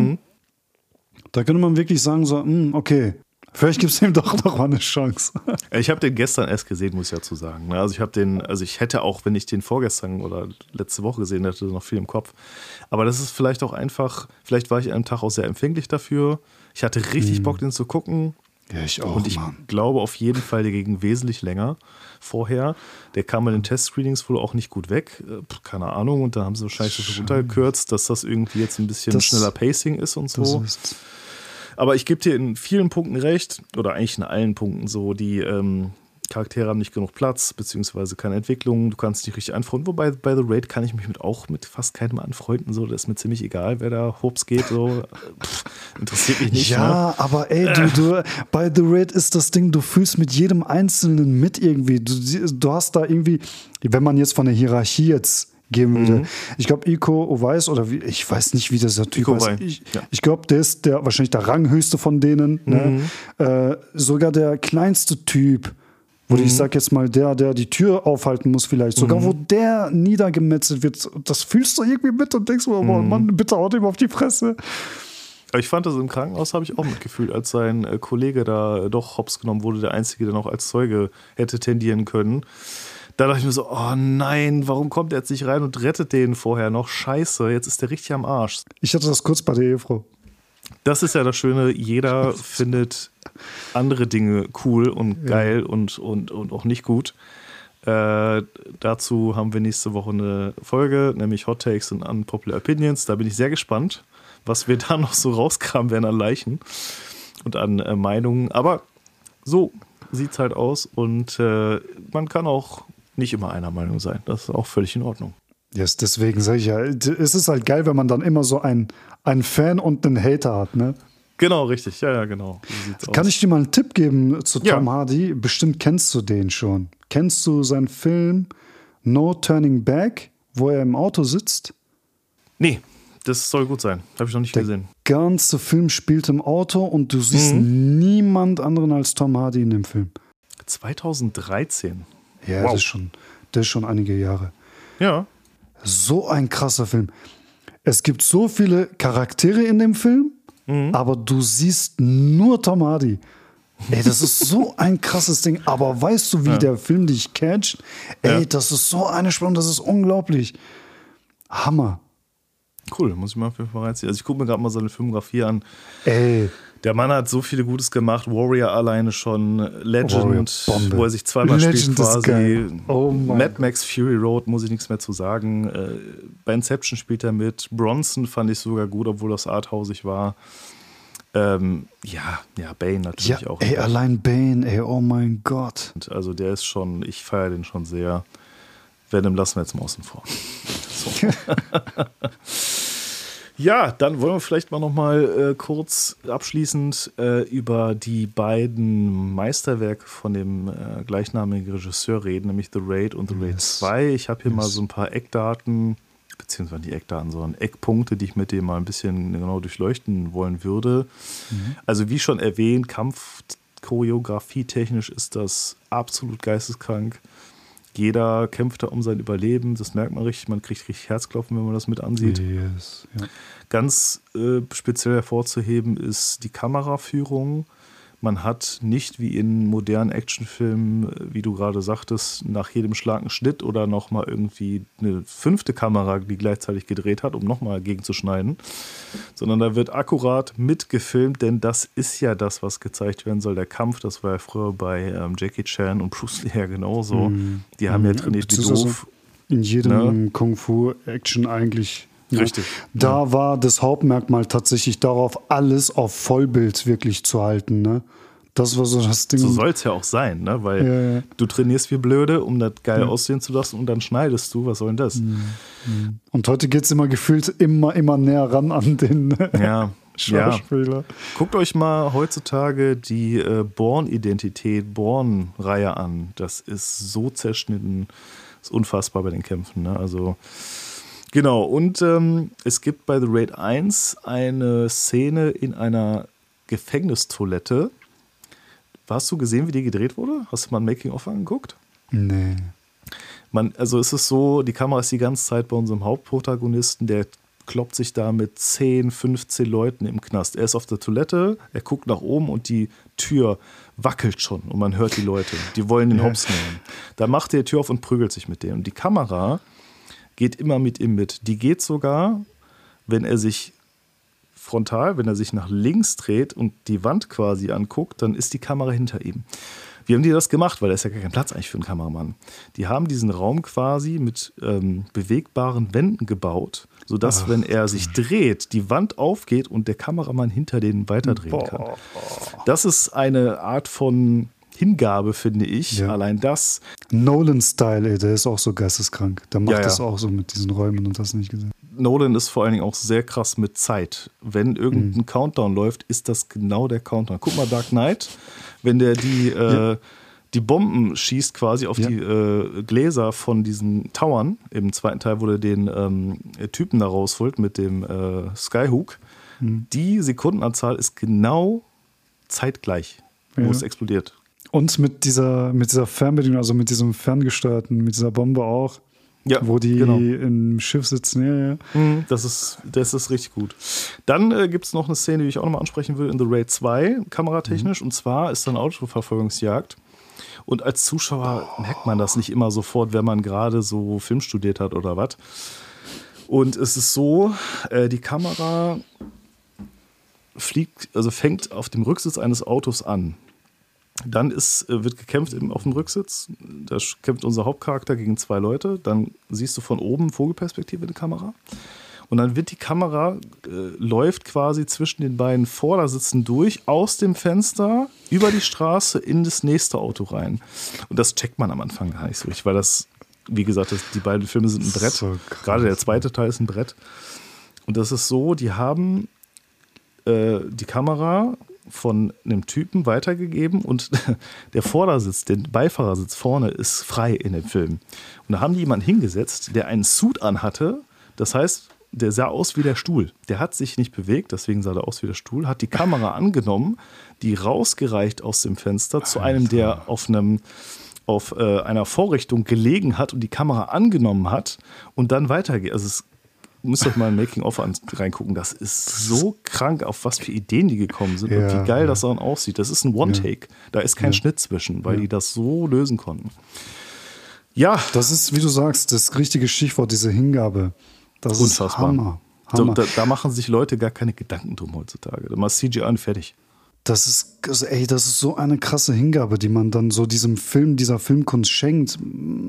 da könnte man wirklich sagen, so, okay, vielleicht gibt es ihm doch noch mal eine Chance. Ich habe den gestern erst gesehen, muss ich dazu sagen. Also ich hätte auch, wenn ich den vorgestern oder letzte Woche gesehen hätte, noch viel im Kopf. Aber das ist vielleicht auch einfach, vielleicht war ich an einem Tag auch sehr empfänglich dafür. Ich hatte richtig Bock, den zu gucken. Ja, ich auch, und ich glaube auf jeden Fall, der ging wesentlich länger vorher. Der kam bei den Testscreenings wohl auch nicht gut weg. Keine Ahnung. Und da haben sie wahrscheinlich so runtergekürzt, dass das irgendwie jetzt ein bisschen schneller Pacing ist und so. Aber ich gebe dir in vielen Punkten recht, oder eigentlich in allen Punkten so, die Charaktere haben nicht genug Platz, beziehungsweise keine Entwicklung, du kannst dich richtig anfreunden. Wobei bei The Raid kann ich mich mit fast keinem anfreunden. So, das ist mir ziemlich egal, wer da hops geht. So. Interessiert mich nicht. Ja, ne? Aber ey, du, bei The Raid ist das Ding, du fühlst mit jedem Einzelnen mit irgendwie. Du hast da irgendwie, wenn man jetzt von der Hierarchie jetzt geben würde. Ich glaube, Iko Uwais oder ich weiß nicht, wie dieser Typ heißt. Ich glaube, der ist wahrscheinlich der Ranghöchste von denen. Ne? Sogar der kleinste Typ, wo ich sag jetzt mal, der die Tür aufhalten muss vielleicht. Sogar wo der niedergemetzelt wird, das fühlst du irgendwie mit und denkst, oh Mann, bitte haut ihm auf die Fresse. Aber ich fand das im Krankenhaus, habe ich auch mitgefühlt, als sein Kollege da doch hops genommen wurde, der Einzige, der noch als Zeuge hätte tendieren können. Da dachte ich mir so, oh nein, warum kommt er jetzt nicht rein und rettet den vorher noch? Scheiße, jetzt ist der richtig am Arsch. Ich hatte das kurz bei der Ehefrau. Das ist ja das Schöne, jeder findet andere Dinge cool und geil und auch nicht gut. Dazu haben wir nächste Woche eine Folge, nämlich Hot Takes und Unpopular Opinions. Da bin ich sehr gespannt, was wir da noch so rauskramen werden an Leichen und an Meinungen. Aber so sieht es halt aus und man kann auch nicht immer einer Meinung sein. Das ist auch völlig in Ordnung. Yes, deswegen sage ich ja, es ist halt geil, wenn man dann immer so einen Fan und einen Hater hat, ne? Genau, richtig. Ja, genau. So Kann ich dir mal einen Tipp geben zu Tom Hardy? Bestimmt kennst du den schon. Kennst du seinen Film No Turning Back, wo er im Auto sitzt? Nee, das soll gut sein. Habe ich noch nicht gesehen. Der ganze Film spielt im Auto und du siehst niemand anderen als Tom Hardy in dem Film. 2013? Ja, wow. Das ist schon einige Jahre. Ja. So ein krasser Film. Es gibt so viele Charaktere in dem Film, aber du siehst nur Tom Hardy. Ey, das ist so ein krasses Ding. Aber weißt du, wie der Film dich catcht? Ey, das ist so eine Spannung, das ist unglaublich. Hammer. Cool, muss ich mal auf jeden Fall reinziehen. Also ich gucke mir gerade mal seine Filmografie an. Ey. Der Mann hat so viele Gutes gemacht. Warrior alleine schon, Legend, wo er sich zweimal spielt quasi. Oh Mad Max Fury Road, muss ich nichts mehr zu sagen. Bei Inception spielt er mit. Bronson fand ich sogar gut, obwohl das arthausig war. Bane natürlich auch. Ey, allein Bane, ey, oh mein Gott. Also der ist schon, ich feiere den schon sehr. Venom lassen wir jetzt mal außen vor. So. Ja, dann wollen wir vielleicht mal noch mal kurz abschließend über die beiden Meisterwerke von dem gleichnamigen Regisseur reden, nämlich The Raid und The Raid 2. Ich habe hier mal so ein paar Eckdaten, beziehungsweise die Eckdaten, sondern Eckpunkte, die ich mit dem mal ein bisschen genau durchleuchten wollen würde. Also wie schon erwähnt, Kampfchoreografie-technisch ist das absolut geisteskrank. Jeder kämpft da um sein Überleben, das merkt man richtig, man kriegt richtig Herzklopfen, wenn man das mit ansieht. Yes, ja. Ganz speziell hervorzuheben ist die Kameraführung. Man hat nicht wie in modernen Actionfilmen, wie du gerade sagtest, nach jedem Schlag einen Schnitt oder nochmal irgendwie eine 5. Kamera, die gleichzeitig gedreht hat, um nochmal gegenzuschneiden, sondern da wird akkurat mitgefilmt, denn das ist ja das, was gezeigt werden soll. Der Kampf, das war ja früher bei Jackie Chan und Bruce Lee ja genauso. Die haben ja trainiert wie doof. In jedem Kung-Fu-Action eigentlich Ja. Richtig. Da war das Hauptmerkmal tatsächlich darauf, alles auf Vollbild wirklich zu halten. Ne? Das war so das Ding. So soll es ja auch sein, ne? Weil du trainierst wie blöde, um das geil aussehen zu lassen und dann schneidest du. Was soll denn das? Und heute geht es immer gefühlt immer näher ran an den Schauspieler. Guckt euch mal heutzutage die Bourne-Identität, Bourne-Reihe an. Das ist so zerschnitten, ist unfassbar bei den Kämpfen. Ne? Also genau, und es gibt bei The Raid 1 eine Szene in einer Gefängnistoilette. Hast du gesehen, wie die gedreht wurde? Hast du mal ein Making-of angeguckt? Nee. Also es ist so, die Kamera ist die ganze Zeit bei unserem Hauptprotagonisten, der kloppt sich da mit 10, 15 Leuten im Knast. Er ist auf der Toilette, er guckt nach oben und die Tür wackelt schon und man hört die Leute. Die wollen den Hops nehmen. Da macht er die Tür auf und prügelt sich mit denen. Und die Kamera geht immer mit ihm mit. Die geht sogar, wenn er sich frontal, wenn er sich nach links dreht und die Wand quasi anguckt, dann ist die Kamera hinter ihm. Wie haben die das gemacht? Weil da ist ja gar kein Platz eigentlich für einen Kameramann. Die haben diesen Raum quasi mit bewegbaren Wänden gebaut, sodass, wenn er sich dreht, die Wand aufgeht und der Kameramann hinter denen weiterdrehen kann. Das ist eine Art von Hingabe, finde ich. Ja. Allein das. Nolan-Style, ey, der ist auch so geisteskrank. Der macht das auch so mit diesen Räumen und das nicht gesehen. Nolan ist vor allen Dingen auch sehr krass mit Zeit. Wenn irgendein Countdown läuft, ist das genau der Countdown. Guck mal, Dark Knight, wenn der die Bomben schießt quasi auf die Gläser von diesen Towern, im zweiten Teil, wo der den Typen da rausholt mit dem Skyhook, die Sekundenanzahl ist genau zeitgleich, wo es explodiert. Und mit dieser Fernbedienung, also mit diesem ferngesteuerten, mit dieser Bombe auch. Ja, wo die im Schiff sitzen. Ja. Das ist richtig gut. Dann gibt es noch eine Szene, die ich auch nochmal ansprechen will, in The Raid 2, kameratechnisch. Und zwar ist da eine Autoverfolgungsjagd. Und als Zuschauer merkt man das nicht immer sofort, wenn man gerade so Film studiert hat oder was. Und es ist so, die Kamera fängt auf dem Rücksitz eines Autos an. Dann wird gekämpft auf dem Rücksitz. Da kämpft unser Hauptcharakter gegen 2 Leute. Dann siehst du von oben Vogelperspektive die Kamera. Und dann wird die Kamera, läuft quasi zwischen den beiden Vordersitzen durch, aus dem Fenster, über die Straße in das nächste Auto rein. Und das checkt man am Anfang gar nicht so richtig, weil das, wie gesagt, die beiden Filme sind ein Brett. So gerade der zweite Teil ist ein Brett. Und das ist so, die haben die Kamera von einem Typen weitergegeben und der Vordersitz, der Beifahrersitz vorne ist frei in dem Film. Und da haben die jemanden hingesetzt, der einen Suit anhatte. Das heißt, der sah aus wie der Stuhl. Der hat sich nicht bewegt, deswegen sah der aus wie der Stuhl. Hat die Kamera angenommen, die rausgereicht aus dem Fenster zu einem, der auf einer Vorrichtung gelegen hat und die Kamera angenommen hat und dann weitergeht. Also müsst euch mal ein Making-of reingucken. Das ist so krank, auf was für Ideen die gekommen sind und wie geil das dann aussieht. Das ist ein One-Take. Da ist kein Schnitt zwischen, weil die das so lösen konnten. Ja. Das ist, wie du sagst, das richtige Stichwort, diese Hingabe. Das unfassbar. Ist Hammer. Da machen sich Leute gar keine Gedanken drum heutzutage. Da machst CGI und fertig. Das ist so eine krasse Hingabe, die man dann so dieser Filmkunst schenkt.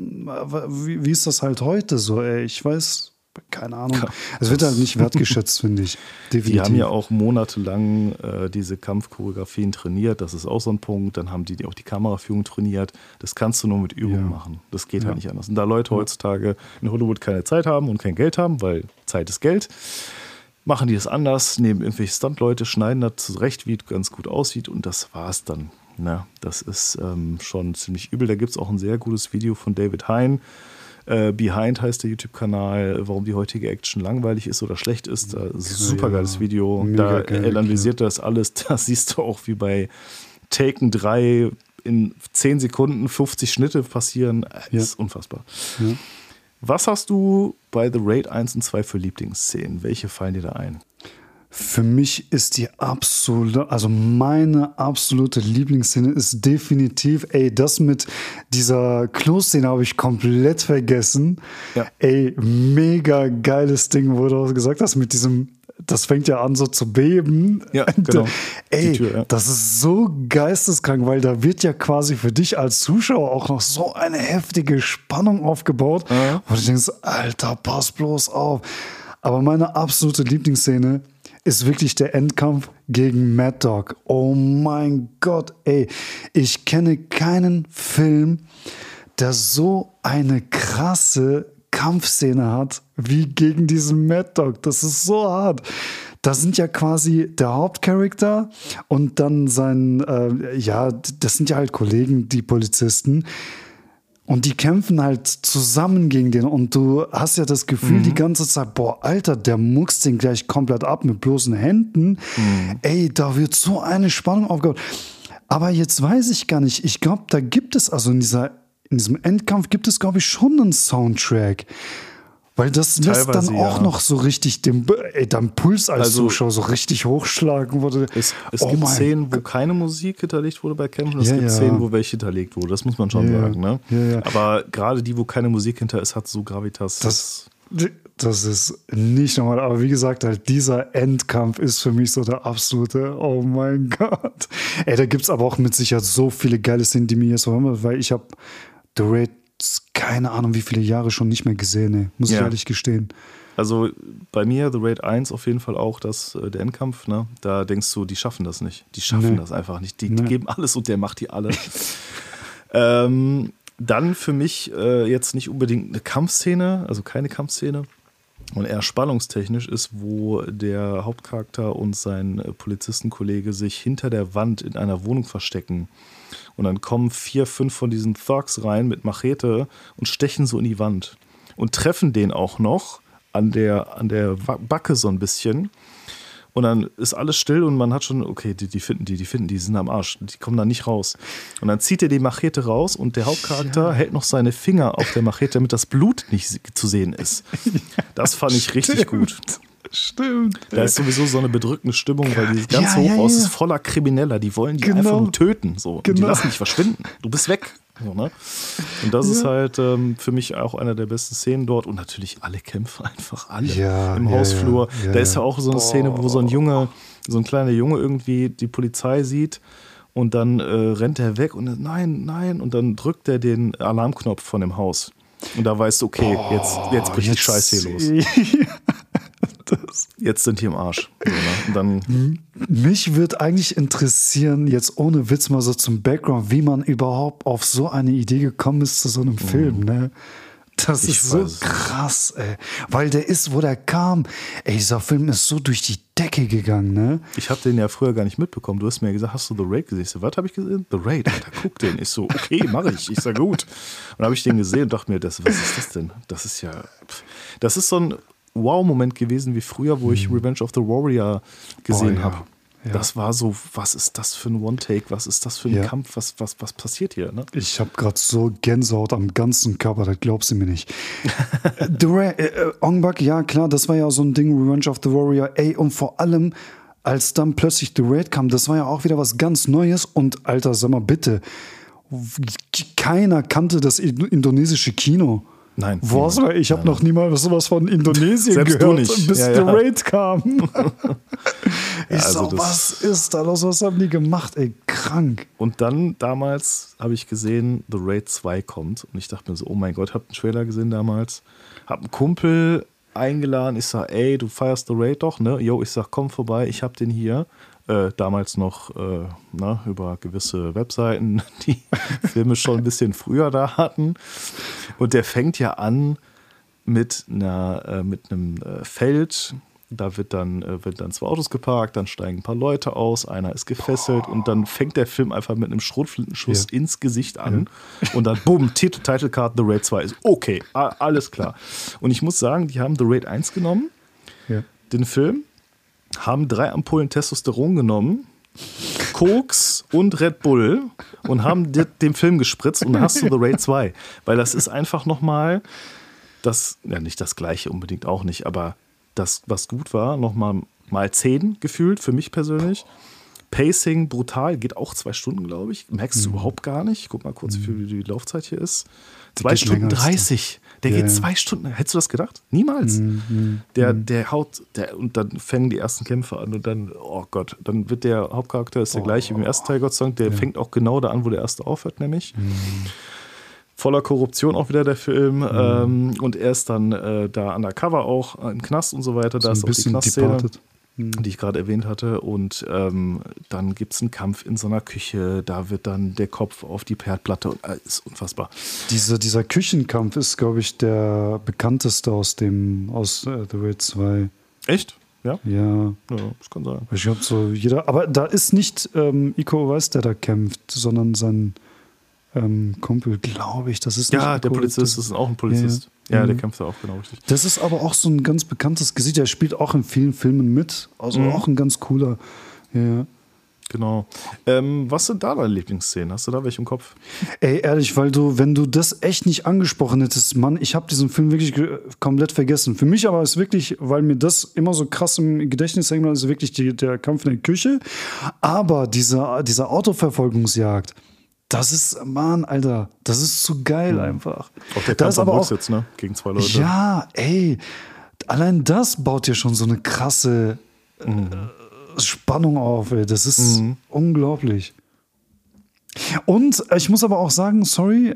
Wie ist das halt heute so, ey? Ich weiß... Keine Ahnung. Es wird halt nicht wertgeschätzt, finde ich. Definitiv. Die haben ja auch monatelang diese Kampfchoreografien trainiert. Das ist auch so ein Punkt. Dann haben die auch die Kameraführung trainiert. Das kannst du nur mit Übung machen. Das geht halt nicht anders. Und da Leute heutzutage in Hollywood keine Zeit haben und kein Geld haben, weil Zeit ist Geld, machen die das anders, nehmen irgendwelche Stuntleute, schneiden das zurecht, wie es ganz gut aussieht und das war's dann. Na, das ist schon ziemlich übel. Da gibt es auch ein sehr gutes Video von David Hein. Behind heißt der YouTube-Kanal, warum die heutige Action langweilig ist oder schlecht ist. Das ist ein super geiles Video. Da analysiert das alles. Da siehst du auch, wie bei Taken 3 in 10 Sekunden 50 Schnitte passieren. Das ist unfassbar. Ja. Was hast du bei The Raid 1 und 2 für Lieblingsszenen? Welche fallen dir da ein? Für mich ist meine absolute Lieblingsszene ist definitiv, das mit dieser Klo-Szene habe ich komplett vergessen. Ja. Mega geiles Ding, wo du gesagt hast, mit diesem, das fängt ja an so zu beben. Ja, genau. Tür, das ist so geisteskrank, weil da wird ja quasi für dich als Zuschauer auch noch so eine heftige Spannung aufgebaut. Und du denkst, Alter, pass bloß auf. Aber meine absolute Lieblingsszene ist wirklich der Endkampf gegen Mad Dog. Oh mein Gott, ey. Ich kenne keinen Film, der so eine krasse Kampfszene hat wie gegen diesen Mad Dog. Das ist so hart. Da sind ja quasi der Hauptcharakter und dann sein, das sind ja halt Kollegen, die Polizisten. Und die kämpfen halt zusammen gegen den. Und du hast ja das Gefühl die ganze Zeit, boah, Alter, der muckst den gleich komplett ab mit bloßen Händen. Ey, da wird so eine Spannung aufgebaut. Aber jetzt weiß ich gar nicht. Ich glaube, da gibt es, also in diesem Endkampf gibt es, glaube ich, schon einen Soundtrack. Weil das lässt dann auch noch so richtig dein Puls als Zuschauer so richtig hochschlagen. Es gibt Szenen, wo keine Musik hinterlegt wurde bei Kämpfen. Es gibt Szenen, wo welche hinterlegt wurde. Das muss man schon sagen. Ne? Ja. Aber gerade die, wo keine Musik hinter ist, hat so Gravitas. Das ist nicht normal. Aber wie gesagt, halt dieser Endkampf ist für mich so der absolute, oh mein Gott. Ey, da gibt es aber auch mit Sicherheit so viele geile Szenen, die mir jetzt so haben, weil ich habe The Raid keine Ahnung, wie viele Jahre schon nicht mehr gesehen, ey. Muss ich ehrlich gestehen. Also bei mir, The Raid 1 auf jeden Fall auch der Endkampf, ne? Da denkst du, die schaffen das nicht. Die schaffen das einfach nicht. Die geben alles und der macht die alle. Dann für mich jetzt nicht unbedingt eine Kampfszene, also keine Kampfszene, und eher spannungstechnisch ist, wo der Hauptcharakter und sein Polizistenkollege sich hinter der Wand in einer Wohnung verstecken. Und dann kommen 4, 5 von diesen Thugs rein mit Machete und stechen so in die Wand. Und treffen den auch noch an der Backe so ein bisschen. Und dann ist alles still und man hat schon, okay, die finden die sind am Arsch. Die kommen da nicht raus. Und dann zieht er die Machete raus und der Hauptcharakter hält noch seine Finger auf der Machete, damit das Blut nicht zu sehen ist. Das fand ich richtig gut. Stimmt. Da ist sowieso so eine bedrückende Stimmung, weil die ganze Hochhaus ist voller Krimineller. Die wollen die einfach nur töten. So. Und die lassen dich verschwinden. Du bist weg. So, ne? Und das ist halt für mich auch einer der besten Szenen dort. Und natürlich alle Kämpfe, einfach alle im Hausflur. Da ist ja auch so eine Szene, wo so ein kleiner Junge irgendwie die Polizei sieht. Und dann rennt er weg und nein. Und dann drückt er den Alarmknopf von dem Haus. Und da weißt du, okay, jetzt bricht die Scheiße hier los. Jetzt sind die im Arsch. Und dann mich würde eigentlich interessieren, jetzt ohne Witz mal so zum Background, wie man überhaupt auf so eine Idee gekommen ist zu so einem Film, ne? Das ist so krass, ey. Weil der ist, wo der kam, ey, dieser Film ist so durch die Decke gegangen, ne? Ich habe den ja früher gar nicht mitbekommen. Du hast mir gesagt, hast du The Raid gesehen? Ich so, was habe ich gesehen? The Raid, Alter, guck den. Ich so, okay, mache ich. Ich sag, gut. Und dann habe ich den gesehen und dachte mir, was ist das denn? Das ist so ein Wow-Moment gewesen wie früher, wo ich Revenge of the Warrior gesehen habe. Ja. Das war so, was ist das für ein One-Take? Was ist das für ein Kampf? Was passiert hier? Ne? Ich habe gerade so Gänsehaut am ganzen Körper, das glaubst du mir nicht. Ong Bak, ja klar, das war ja so ein Ding, Revenge of the Warrior. Ey, und vor allem, als dann plötzlich The Raid kam, das war ja auch wieder was ganz Neues. Und Alter, sag mal bitte, keiner kannte das indonesische Kino. Nein. Ich habe noch niemals sowas von Indonesien selbst gehört, bis The Raid kam. Also was ist da los? Was haben die gemacht? Ey, krank. Und dann damals habe ich gesehen, The Raid 2 kommt. Und ich dachte mir so, oh mein Gott, hab einen Trailer gesehen damals. Hab einen Kumpel eingeladen. Ich sag, ey, du feierst The Raid doch, ne? Jo, ich sag, komm vorbei, ich hab den hier. Damals noch über gewisse Webseiten, die Filme schon ein bisschen früher da hatten. Und der fängt ja an mit einem Feld. Da wird dann 2 Autos geparkt, dann steigen ein paar Leute aus, einer ist gefesselt und dann fängt der Film einfach mit einem Schrotflintenschuss ins Gesicht an und dann bumm, Title Card, The Raid 2 ist okay, alles klar. Und ich muss sagen, die haben The Raid 1 genommen, den Film, haben 3 Ampullen Testosteron genommen, Koks und Red Bull und haben dem Film gespritzt und dann hast du The Raid 2. Weil das ist einfach nochmal nicht das Gleiche unbedingt auch nicht, aber das, was gut war, nochmal mal 10 gefühlt, für mich persönlich. Pacing brutal, geht auch 2 Stunden, glaube ich. Merkst du überhaupt gar nicht. Guck mal kurz, wie viel die Laufzeit hier ist. 2 Stunden 30. Der geht 2 Stunden. Hättest du das gedacht? Niemals. Der haut, und dann fängen die ersten Kämpfe an und dann, oh Gott, dann wird der Hauptcharakter, ist der gleiche wie im ersten Teil, Gott sei Dank, der fängt auch genau da an, wo der erste aufhört, nämlich. Voller Korruption auch wieder der Film. Und er ist dann da undercover auch im Knast und so weiter. Da ist auch die Knastszene, die ich gerade erwähnt hatte. Und dann gibt es einen Kampf in so einer Küche. Da wird dann der Kopf auf die Herdplatte. Und ist unfassbar. Dieser Küchenkampf ist, glaube ich, der bekannteste aus The Raid 2. Echt? Ja? Ja. Ja, das kann sein. Ich glaube, so jeder. Aber da ist nicht Iko Uwais, der da kämpft, sondern sein Kumpel, glaube ich. Das ist nicht Ja, Iko, der Polizist ist auch ein Polizist. Ja, der kämpft da auch genau richtig. Das ist aber auch so ein ganz bekanntes Gesicht. Er spielt auch in vielen Filmen mit. Also auch ein ganz cooler. Ja. Genau. Was sind da deine Lieblingsszenen? Hast du da welche im Kopf? Ey, ehrlich, wenn du das echt nicht angesprochen hättest, Mann, ich habe diesen Film wirklich komplett vergessen. Für mich aber ist wirklich, weil mir das immer so krass im Gedächtnis hängt, ist wirklich der Kampf in der Küche. Aber diese Autoverfolgungsjagd, das ist, Mann, Alter, das ist zu geil einfach. Auch der Da Kampf ist am aber Rücksitz, ne? Gegen 2 Leute. Ja, ey, allein das baut dir schon so eine krasse Spannung auf, ey. Das ist unglaublich. Und ich muss aber auch sagen, sorry,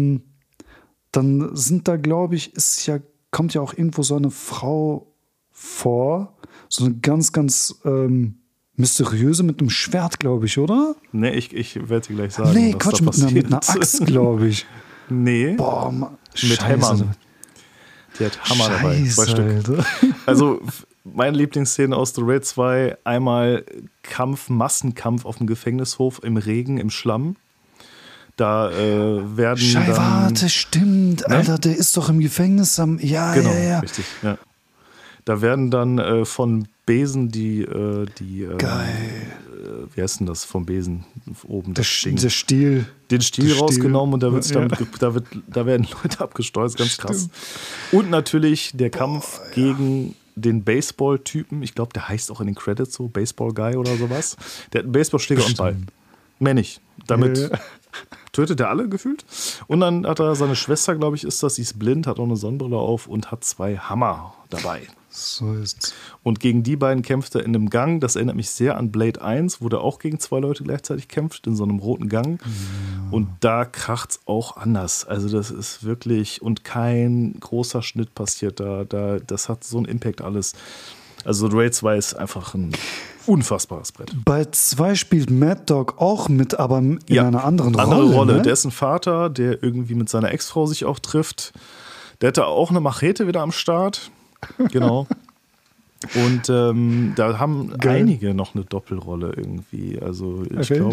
dann sind da, glaube ich, kommt ja auch irgendwo so eine Frau vor, so eine ganz, ganz mysteriöse mit einem Schwert, glaube ich, oder? Nee, ich werde dir gleich sagen. Nee, was Quatsch, da mit einer Axt, glaube ich. Nee, Boah, Mann, mit Hämmern. Die hat Hammer dabei, 2 Stück. Alter. Also, meine Lieblingsszene aus The Raid 2, einmal Massenkampf auf dem Gefängnishof im Regen, im Schlamm. Da werden dann... Warte, stimmt, Ne? Alter, der ist doch im Gefängnis ja, Genau, ja. richtig, ja. Da werden dann von Besen die Geil. wie heißt denn das vom Besen oben? Der das Ding. Stiel. Den Stiel der rausgenommen und da, Ja. da werden Leute abgesteuert, ganz krass. Und natürlich der Kampf gegen den Baseball-Typen, ich glaube, der heißt auch in den Credits so, Baseball-Guy oder sowas. Der hat einen Baseballschläger und Ball. Mehr nicht. Damit tötet er alle gefühlt. Und dann hat er seine Schwester, glaube ich, ist das, sie ist blind, hat auch eine Sonnenbrille auf und hat 2 Hammer dabei. So ist's. Und gegen die beiden kämpft er in einem Gang. Das erinnert mich sehr an Blade 1, wo der auch gegen 2 Leute gleichzeitig kämpft, in so einem roten Gang. Ja. Und da kracht's auch anders. Also das ist wirklich, und kein großer Schnitt passiert da. Das hat so einen Impact alles. Also The Raid 2 ist einfach ein unfassbares Brett. Bei 2 spielt Mad Dog auch mit, aber in einer anderen Rolle. Andere Rolle. Ne? Der ist ein Vater, der irgendwie mit seiner Ex-Frau sich auch trifft. Der hatte auch eine Machete wieder am Start. Genau. Und da haben einige noch eine Doppelrolle irgendwie. Also ich glaube,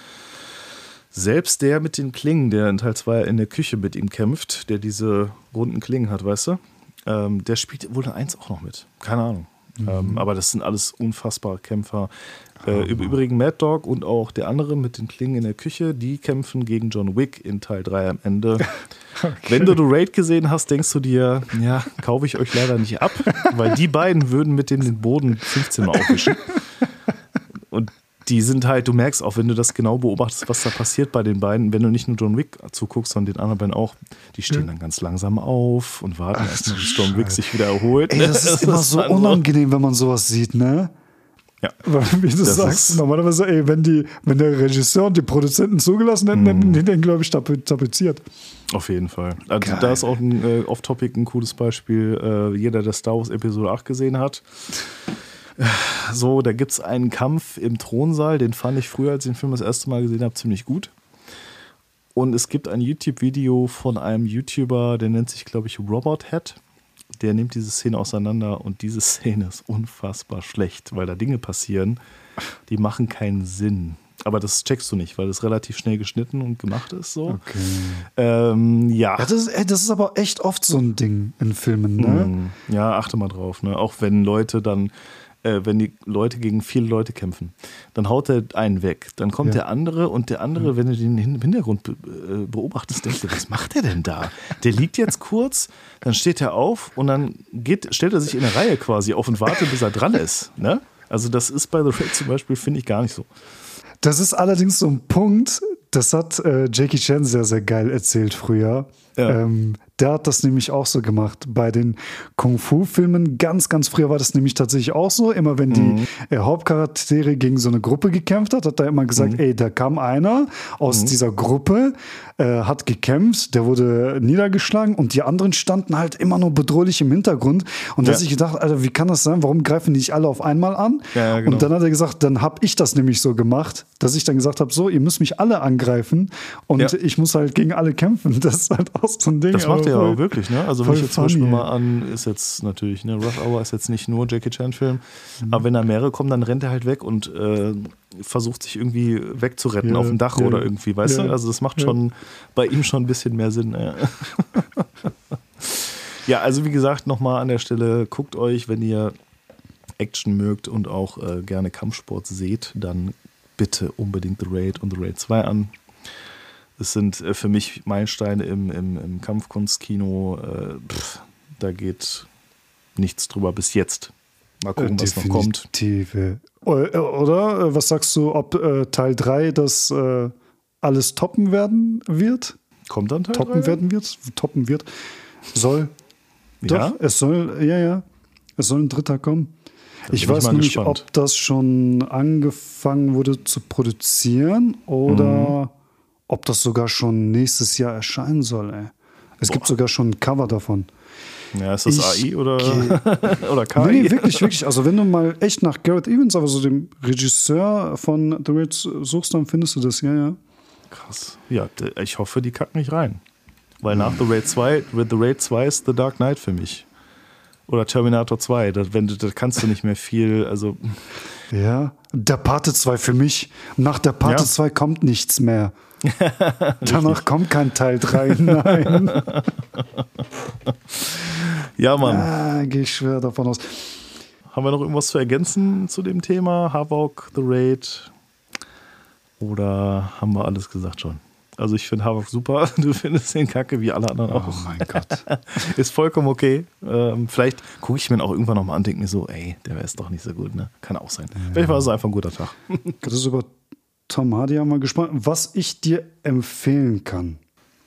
selbst der mit den Klingen, der in Teil 2 in der Küche mit ihm kämpft, der diese runden Klingen hat, weißt du, der spielt wohl in 1 auch noch mit. Keine Ahnung. Aber das sind alles unfassbare Kämpfer. Im Übrigen Mad Dog und auch der andere mit den Klingen in der Küche, die kämpfen gegen John Wick in Teil 3 am Ende. Okay. Wenn du The Raid gesehen hast, denkst du dir, ja, kaufe ich euch leider nicht ab, weil die beiden würden mit dem den Boden 15 Mal aufwischen. Und die sind halt, du merkst auch, wenn du das genau beobachtest, was da passiert bei den beiden, wenn du nicht nur John Wick zuguckst, sondern den anderen beiden auch, die stehen dann ganz langsam auf und warten erst, bis John Wick sich wieder erholt. Ey, das ist immer so unangenehm, wenn man sowas sieht, ne? Ja. Wie du sagst, normalerweise, ey, wenn der Regisseur und die Produzenten zugelassen hätten, hätten die den, glaube ich, tapeziert. Auf jeden Fall. Also da ist auch ein Off-Topic ein cooles Beispiel. Jeder, der Star Wars Episode 8 gesehen hat. So, da gibt es einen Kampf im Thronsaal, den fand ich früher, als ich den Film das erste Mal gesehen habe, ziemlich gut. Und es gibt ein YouTube-Video von einem YouTuber, der nennt sich, glaube ich, Robot Head. Der nimmt diese Szene auseinander und diese Szene ist unfassbar schlecht, weil da Dinge passieren, die machen keinen Sinn. Aber das checkst du nicht, weil das relativ schnell geschnitten und gemacht ist. So. Okay. Ja, das ist aber echt oft so ein Ding in Filmen, ne? Ja, achte mal drauf. Ne? Auch wenn Leute dann, wenn die Leute gegen viele Leute kämpfen, dann haut der einen weg. Dann kommt der andere und der andere, wenn du den im Hintergrund beobachtest, denkst du, was macht der denn da? Der liegt jetzt kurz, dann steht er auf und dann stellt er sich in eine Reihe quasi auf und wartet, bis er dran ist. Ne? Also das ist bei The Raid zum Beispiel, finde ich, gar nicht so. Das ist allerdings so ein Punkt, das hat Jackie Chan sehr, sehr geil erzählt früher. Ja. Der hat das nämlich auch so gemacht. Bei den Kung-Fu-Filmen, ganz, ganz früher war das nämlich tatsächlich auch so. Immer wenn die Hauptcharaktere gegen so eine Gruppe gekämpft hat er immer gesagt, ey, da kam einer aus dieser Gruppe, hat gekämpft, der wurde niedergeschlagen und die anderen standen halt immer nur bedrohlich im Hintergrund. Und da hat sich gedacht, Alter, wie kann das sein? Warum greifen die nicht alle auf einmal an? Ja, genau. Und dann hat er gesagt, dann habe ich das nämlich so gemacht, dass ich dann gesagt habe, so, ihr müsst mich alle angreifen und ich muss halt gegen alle kämpfen. Das ist halt auch so ein Ding. Das macht er ja auch wirklich, ne? Also wenn ich jetzt zum Beispiel funny, mal an, ist jetzt natürlich, ne, Rush Hour ist jetzt nicht nur Jackie Chan-Film, aber wenn da mehrere kommen, dann rennt er halt weg und versucht sich irgendwie wegzuretten auf dem Dach oder irgendwie, weißt du? Also das macht schon bei ihm schon ein bisschen mehr Sinn. Ja, also wie gesagt, nochmal an der Stelle, guckt euch, wenn ihr Action mögt und auch gerne Kampfsport seht, dann bitte unbedingt The Raid und The Raid 2 an. Das sind für mich Meilensteine im Kampfkunstkino. Da geht nichts drüber bis jetzt. Mal gucken, was noch kommt. Oder was sagst du, ob Teil 3 das alles toppen werden wird? Kommt dann Teil 3? Toppen wird. Soll. Ja? Doch, es soll ein dritter kommen. Ich weiß nur nicht, ob das schon angefangen wurde zu produzieren oder ob das sogar schon nächstes Jahr erscheinen soll. Ey. Es gibt sogar schon ein Cover davon. Ja, ist das AI oder KI? Nee, wirklich. Also wenn du mal echt nach Gareth Evans, aber so dem Regisseur von The Raid suchst, dann findest du das, ja. Krass. Ja, ich hoffe, die kacken nicht rein. Weil nach The Raid 2 ist The Dark Knight für mich. Oder Terminator 2. Da kannst du nicht mehr viel, also... Ja, der Pate 2 für mich. Nach der Pate 2 kommt nichts mehr. Danach kommt kein Teil 3, nein. Ja, Mann. Gehe ich schwer davon aus. Haben wir noch irgendwas zu ergänzen zu dem Thema? Havok, The Raid? Oder haben wir alles gesagt schon? Also ich finde Havok super. Du findest den kacke, wie alle anderen auch. Oh mein Gott. Ist vollkommen okay. Vielleicht gucke ich mir auch irgendwann nochmal an und denke mir so, ey, der ist doch nicht so gut. Ne? Kann auch sein. Ja. Vielleicht war es einfach ein guter Tag. Das ist über Tom Hardy ja mal gespannt. Was ich dir empfehlen kann,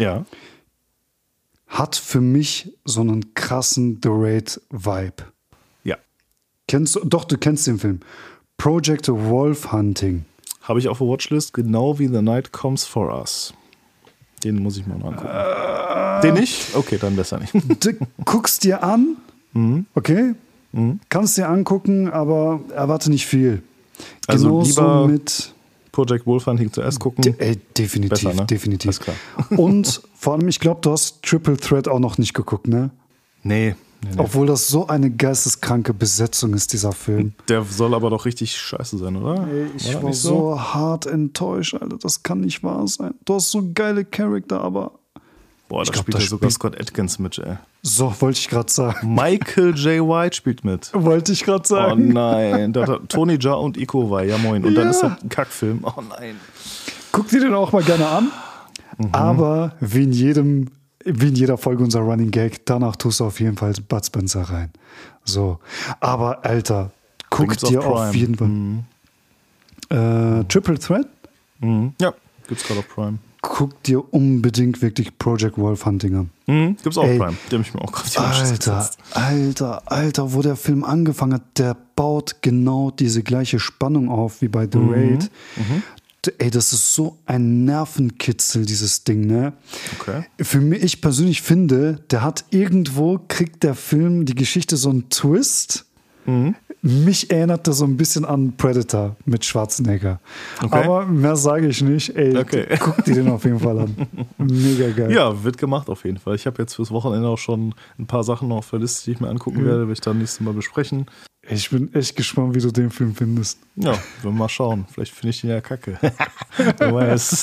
hat für mich so einen krassen The Raid-Vibe. Ja. Du kennst den Film. Project Wolf Hunting. Habe ich auf der Watchlist, genau wie The Night Comes for Us. Den muss ich mal noch angucken. Den nicht? Okay, dann besser nicht. Du guckst dir an, okay? Kannst dir angucken, aber erwarte nicht viel. Also genauso lieber mit Project Wolf Hunting zuerst gucken. Definitiv, besser, ne? definitiv. Alles klar. Und vor allem, ich glaube, du hast Triple Threat auch noch nicht geguckt, ne? Nee. Obwohl das so eine geisteskranke Besetzung ist, dieser Film. Der soll aber doch richtig scheiße sein, oder? Ich war so hart enttäuscht, Alter. Das kann nicht wahr sein. Du hast so geile Charakter, aber... Boah, da spielt ja sogar Scott Adkins mit, ey. So, wollte ich gerade sagen. Michael J. White spielt mit. Wollte ich gerade Oh sagen. nein. Da hat Tony Jaa und Iko Uwais, ja moin. Und dann ist das ein Kackfilm. Oh nein. Guck dir den auch mal gerne an. Aber wie in jeder Folge unser Running Gag, danach tust du auf jeden Fall Bud Spencer rein. So. Aber, Alter, guck dir auf jeden Fall. Triple Threat? Ja, gibt's gerade auf Prime. Guck dir unbedingt wirklich Project Wolf Hunting an. Gibt's auch Prime. Den hab ich mir auch gerade Alter, wo der Film angefangen hat, der baut genau diese gleiche Spannung auf wie bei The Raid. Ey, das ist so ein Nervenkitzel, dieses Ding, ne? Okay. Für mich, ich persönlich finde, kriegt der Film, die Geschichte so einen Twist. Mich erinnert das so ein bisschen an Predator mit Schwarzenegger. Okay. Aber mehr sage ich nicht. Ey, guck dir den auf jeden Fall an. Mega geil. Ja, wird gemacht auf jeden Fall. Ich habe jetzt fürs Wochenende auch schon ein paar Sachen noch auf der Liste, die ich mir angucken werde, werde ich dann nächstes Mal besprechen. Ich bin echt gespannt, wie du den Film findest. Ja, wir mal schauen. Vielleicht finde ich den ja kacke. Wer weiß.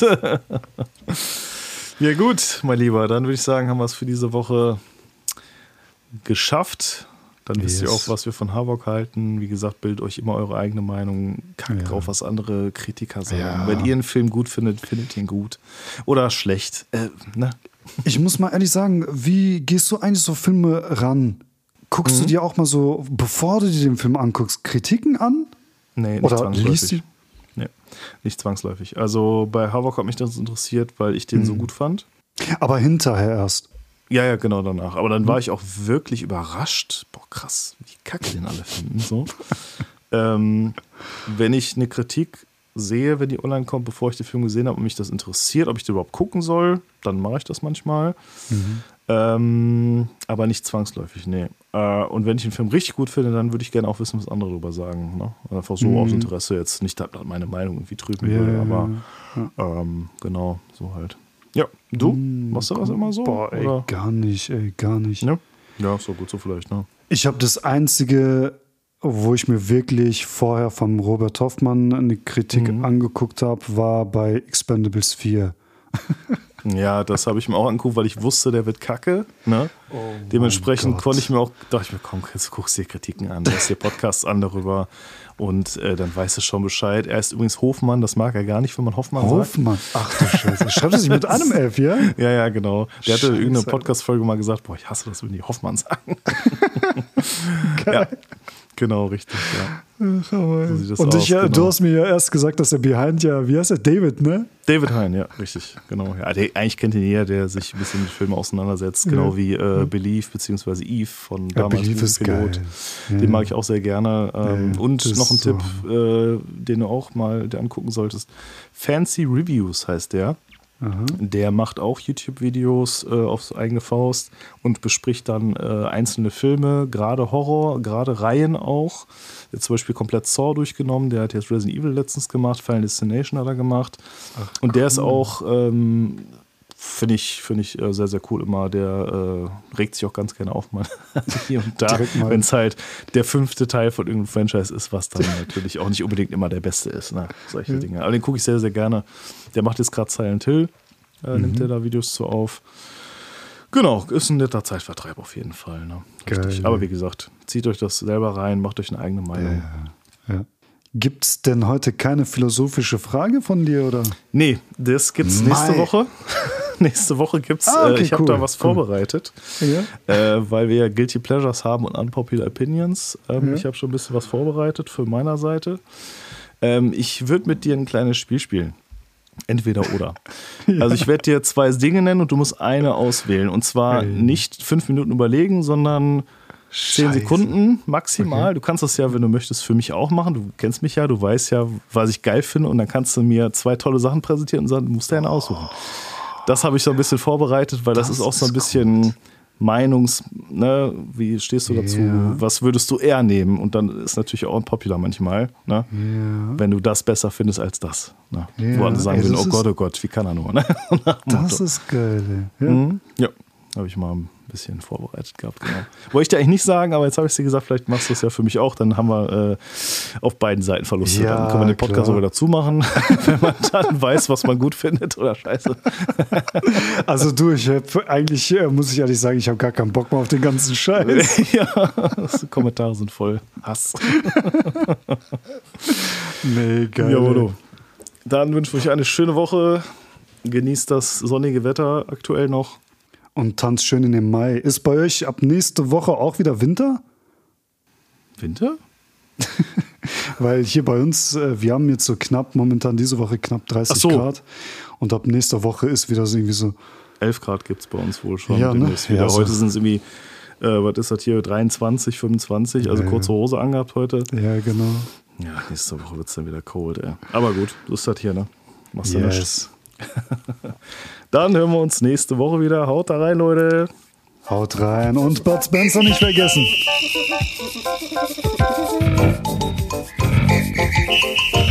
Ja gut, mein Lieber, dann würde ich sagen, haben wir es für diese Woche geschafft. Dann wisst ihr auch, was wir von Havok halten. Wie gesagt, bildet euch immer eure eigene Meinung. Kackt drauf, was andere Kritiker sagen. Ja. Wenn ihr einen Film gut findet, findet ihr ihn gut. Oder schlecht. Ne? Ich muss mal ehrlich sagen, wie gehst du eigentlich so Filme ran? Guckst du dir auch mal so, bevor du dir den Film anguckst, Kritiken an? Nee, nicht zwangsläufig. Nee, nicht zwangsläufig. Also bei Havok hat mich das interessiert, weil ich den so gut fand. Aber hinterher erst. Ja, genau danach. Aber dann war ich auch wirklich überrascht. Boah, krass, wie kacke den alle finden. So. Wenn ich eine Kritik sehe, wenn die online kommt, bevor ich den Film gesehen habe und mich das interessiert, ob ich den überhaupt gucken soll, dann mache ich das manchmal. Aber nicht zwangsläufig, nee. Und wenn ich den Film richtig gut finde, dann würde ich gerne auch wissen, was andere darüber sagen. Ne? Einfach so aus Interesse, jetzt nicht, dass meine Meinung irgendwie trüben würde, aber genau, so halt. Ja, du? Machst du das immer so? Boah, ey, oder? gar nicht. Ja, so gut so vielleicht, ne? Ich habe das Einzige, wo ich mir wirklich vorher vom Robert Hoffmann eine Kritik angeguckt habe, war bei Expendables 4. Ja, das habe ich mir auch angeguckt, weil ich wusste, der wird kacke. Ne? Dementsprechend dachte ich mir, komm, jetzt guckst du dir Kritiken an, hörst dir Podcasts an darüber und dann weißt du schon Bescheid. Er ist übrigens Hofmann, das mag er gar nicht, wenn man Hoffmann sagt. Hoffmann? Ach du Scheiße. Schreibt er sich mit einem F, ja? Ja, genau. Der hatte irgendeine Podcast-Folge mal gesagt, boah, ich hasse das, wenn die Hoffmann sagen. Ja, genau, richtig, ja. So sieht das und aus, genau. Du hast mir ja erst gesagt, dass der Behind wie heißt der? David, ne? David Hein, ja, richtig, genau. Ja, eigentlich kennt ihn jeder, der sich ein bisschen mit Filmen auseinandersetzt, genau wie Believe bzw. Eve von damals. Believe ist Pilot. geil. Den mag ich auch sehr gerne. Und noch ein so. Tipp, den du auch mal dir angucken solltest. Fancy Reviews heißt der. Der macht auch YouTube-Videos auf eigene Faust und bespricht dann einzelne Filme, gerade Horror, gerade Reihen auch. Jetzt zum Beispiel komplett Saw durchgenommen, der hat jetzt Resident Evil letztens gemacht, Final Destination hat er gemacht. Und der ist auch, finde ich sehr, sehr cool immer. Der regt sich auch ganz gerne auf, mal hier und da, wenn es halt der 5. Teil von irgendeinem Franchise ist, was dann natürlich auch nicht unbedingt immer der beste ist. Ne? Solche Dinge. Aber den gucke ich sehr, sehr gerne. Der macht jetzt gerade Silent Hill, nimmt der da Videos zu auf. Genau, ist ein netter Zeitvertreib auf jeden Fall. Ne? Richtig. Aber wie gesagt, zieht euch das selber rein, macht euch eine eigene Meinung. Ja. Gibt es denn heute keine philosophische Frage von dir, oder? Nee, das gibt's nächste Woche. Nächste Woche gibt's, ich habe da was vorbereitet, weil wir ja Guilty Pleasures haben und Unpopular Opinions. Ich habe schon ein bisschen was vorbereitet für meiner Seite. Ich würde mit dir ein kleines Spiel spielen. Entweder oder. Also ich werde dir 2 Dinge nennen und du musst eine auswählen. Und zwar nicht 5 Minuten überlegen, sondern 10 Sekunden maximal. Du kannst das ja, wenn du möchtest, für mich auch machen. Du kennst mich ja, du weißt ja, was ich geil finde. Und dann kannst du mir 2 tolle Sachen präsentieren und sagen, du musst dir eine aussuchen. Das habe ich so ein bisschen vorbereitet, weil das ist auch so ein bisschen ne, wie stehst du dazu? Was würdest du eher nehmen? Und dann ist natürlich auch unpopular manchmal, ne? Wenn du das besser findest als das. Ne? Wo andere sagen würden, oh Gott, wie kann er nur? Ne? Das ist geil. Ja, habe ich mal ein bisschen vorbereitet gehabt. Genau. Wollte ich dir eigentlich nicht sagen, aber jetzt habe ich dir gesagt, vielleicht machst du es ja für mich auch. Dann haben wir auf beiden Seiten Verluste. Ja, dann können wir den Podcast sogar dazu machen, wenn man dann weiß, was man gut findet oder scheiße. Also du, eigentlich muss ich ehrlich sagen, ich habe gar keinen Bock mehr auf den ganzen Scheiß. Ja, die Kommentare sind voll Hass. Nee, geil. Ja, dann wünsche ich euch eine schöne Woche. Genießt das sonnige Wetter aktuell noch. Und tanzt schön in den Mai. Ist bei euch ab nächste Woche auch wieder Winter? Winter? Weil hier bei uns, wir haben jetzt so momentan diese Woche knapp 30 Grad. Und ab nächster Woche ist wieder so irgendwie so 11 Grad gibt es bei uns wohl schon. Ja, ne? Ja, heute sind es irgendwie, was ist das hier, 23, 25, also kurze Hose angehabt heute. Ja, genau. Ja, nächste Woche wird es dann wieder cold, ey. Aber gut, so ist das hier, ne? Machst du nichts. Dann hören wir uns nächste Woche wieder. Haut da rein, Leute. Haut rein und Bud Spencer nicht vergessen.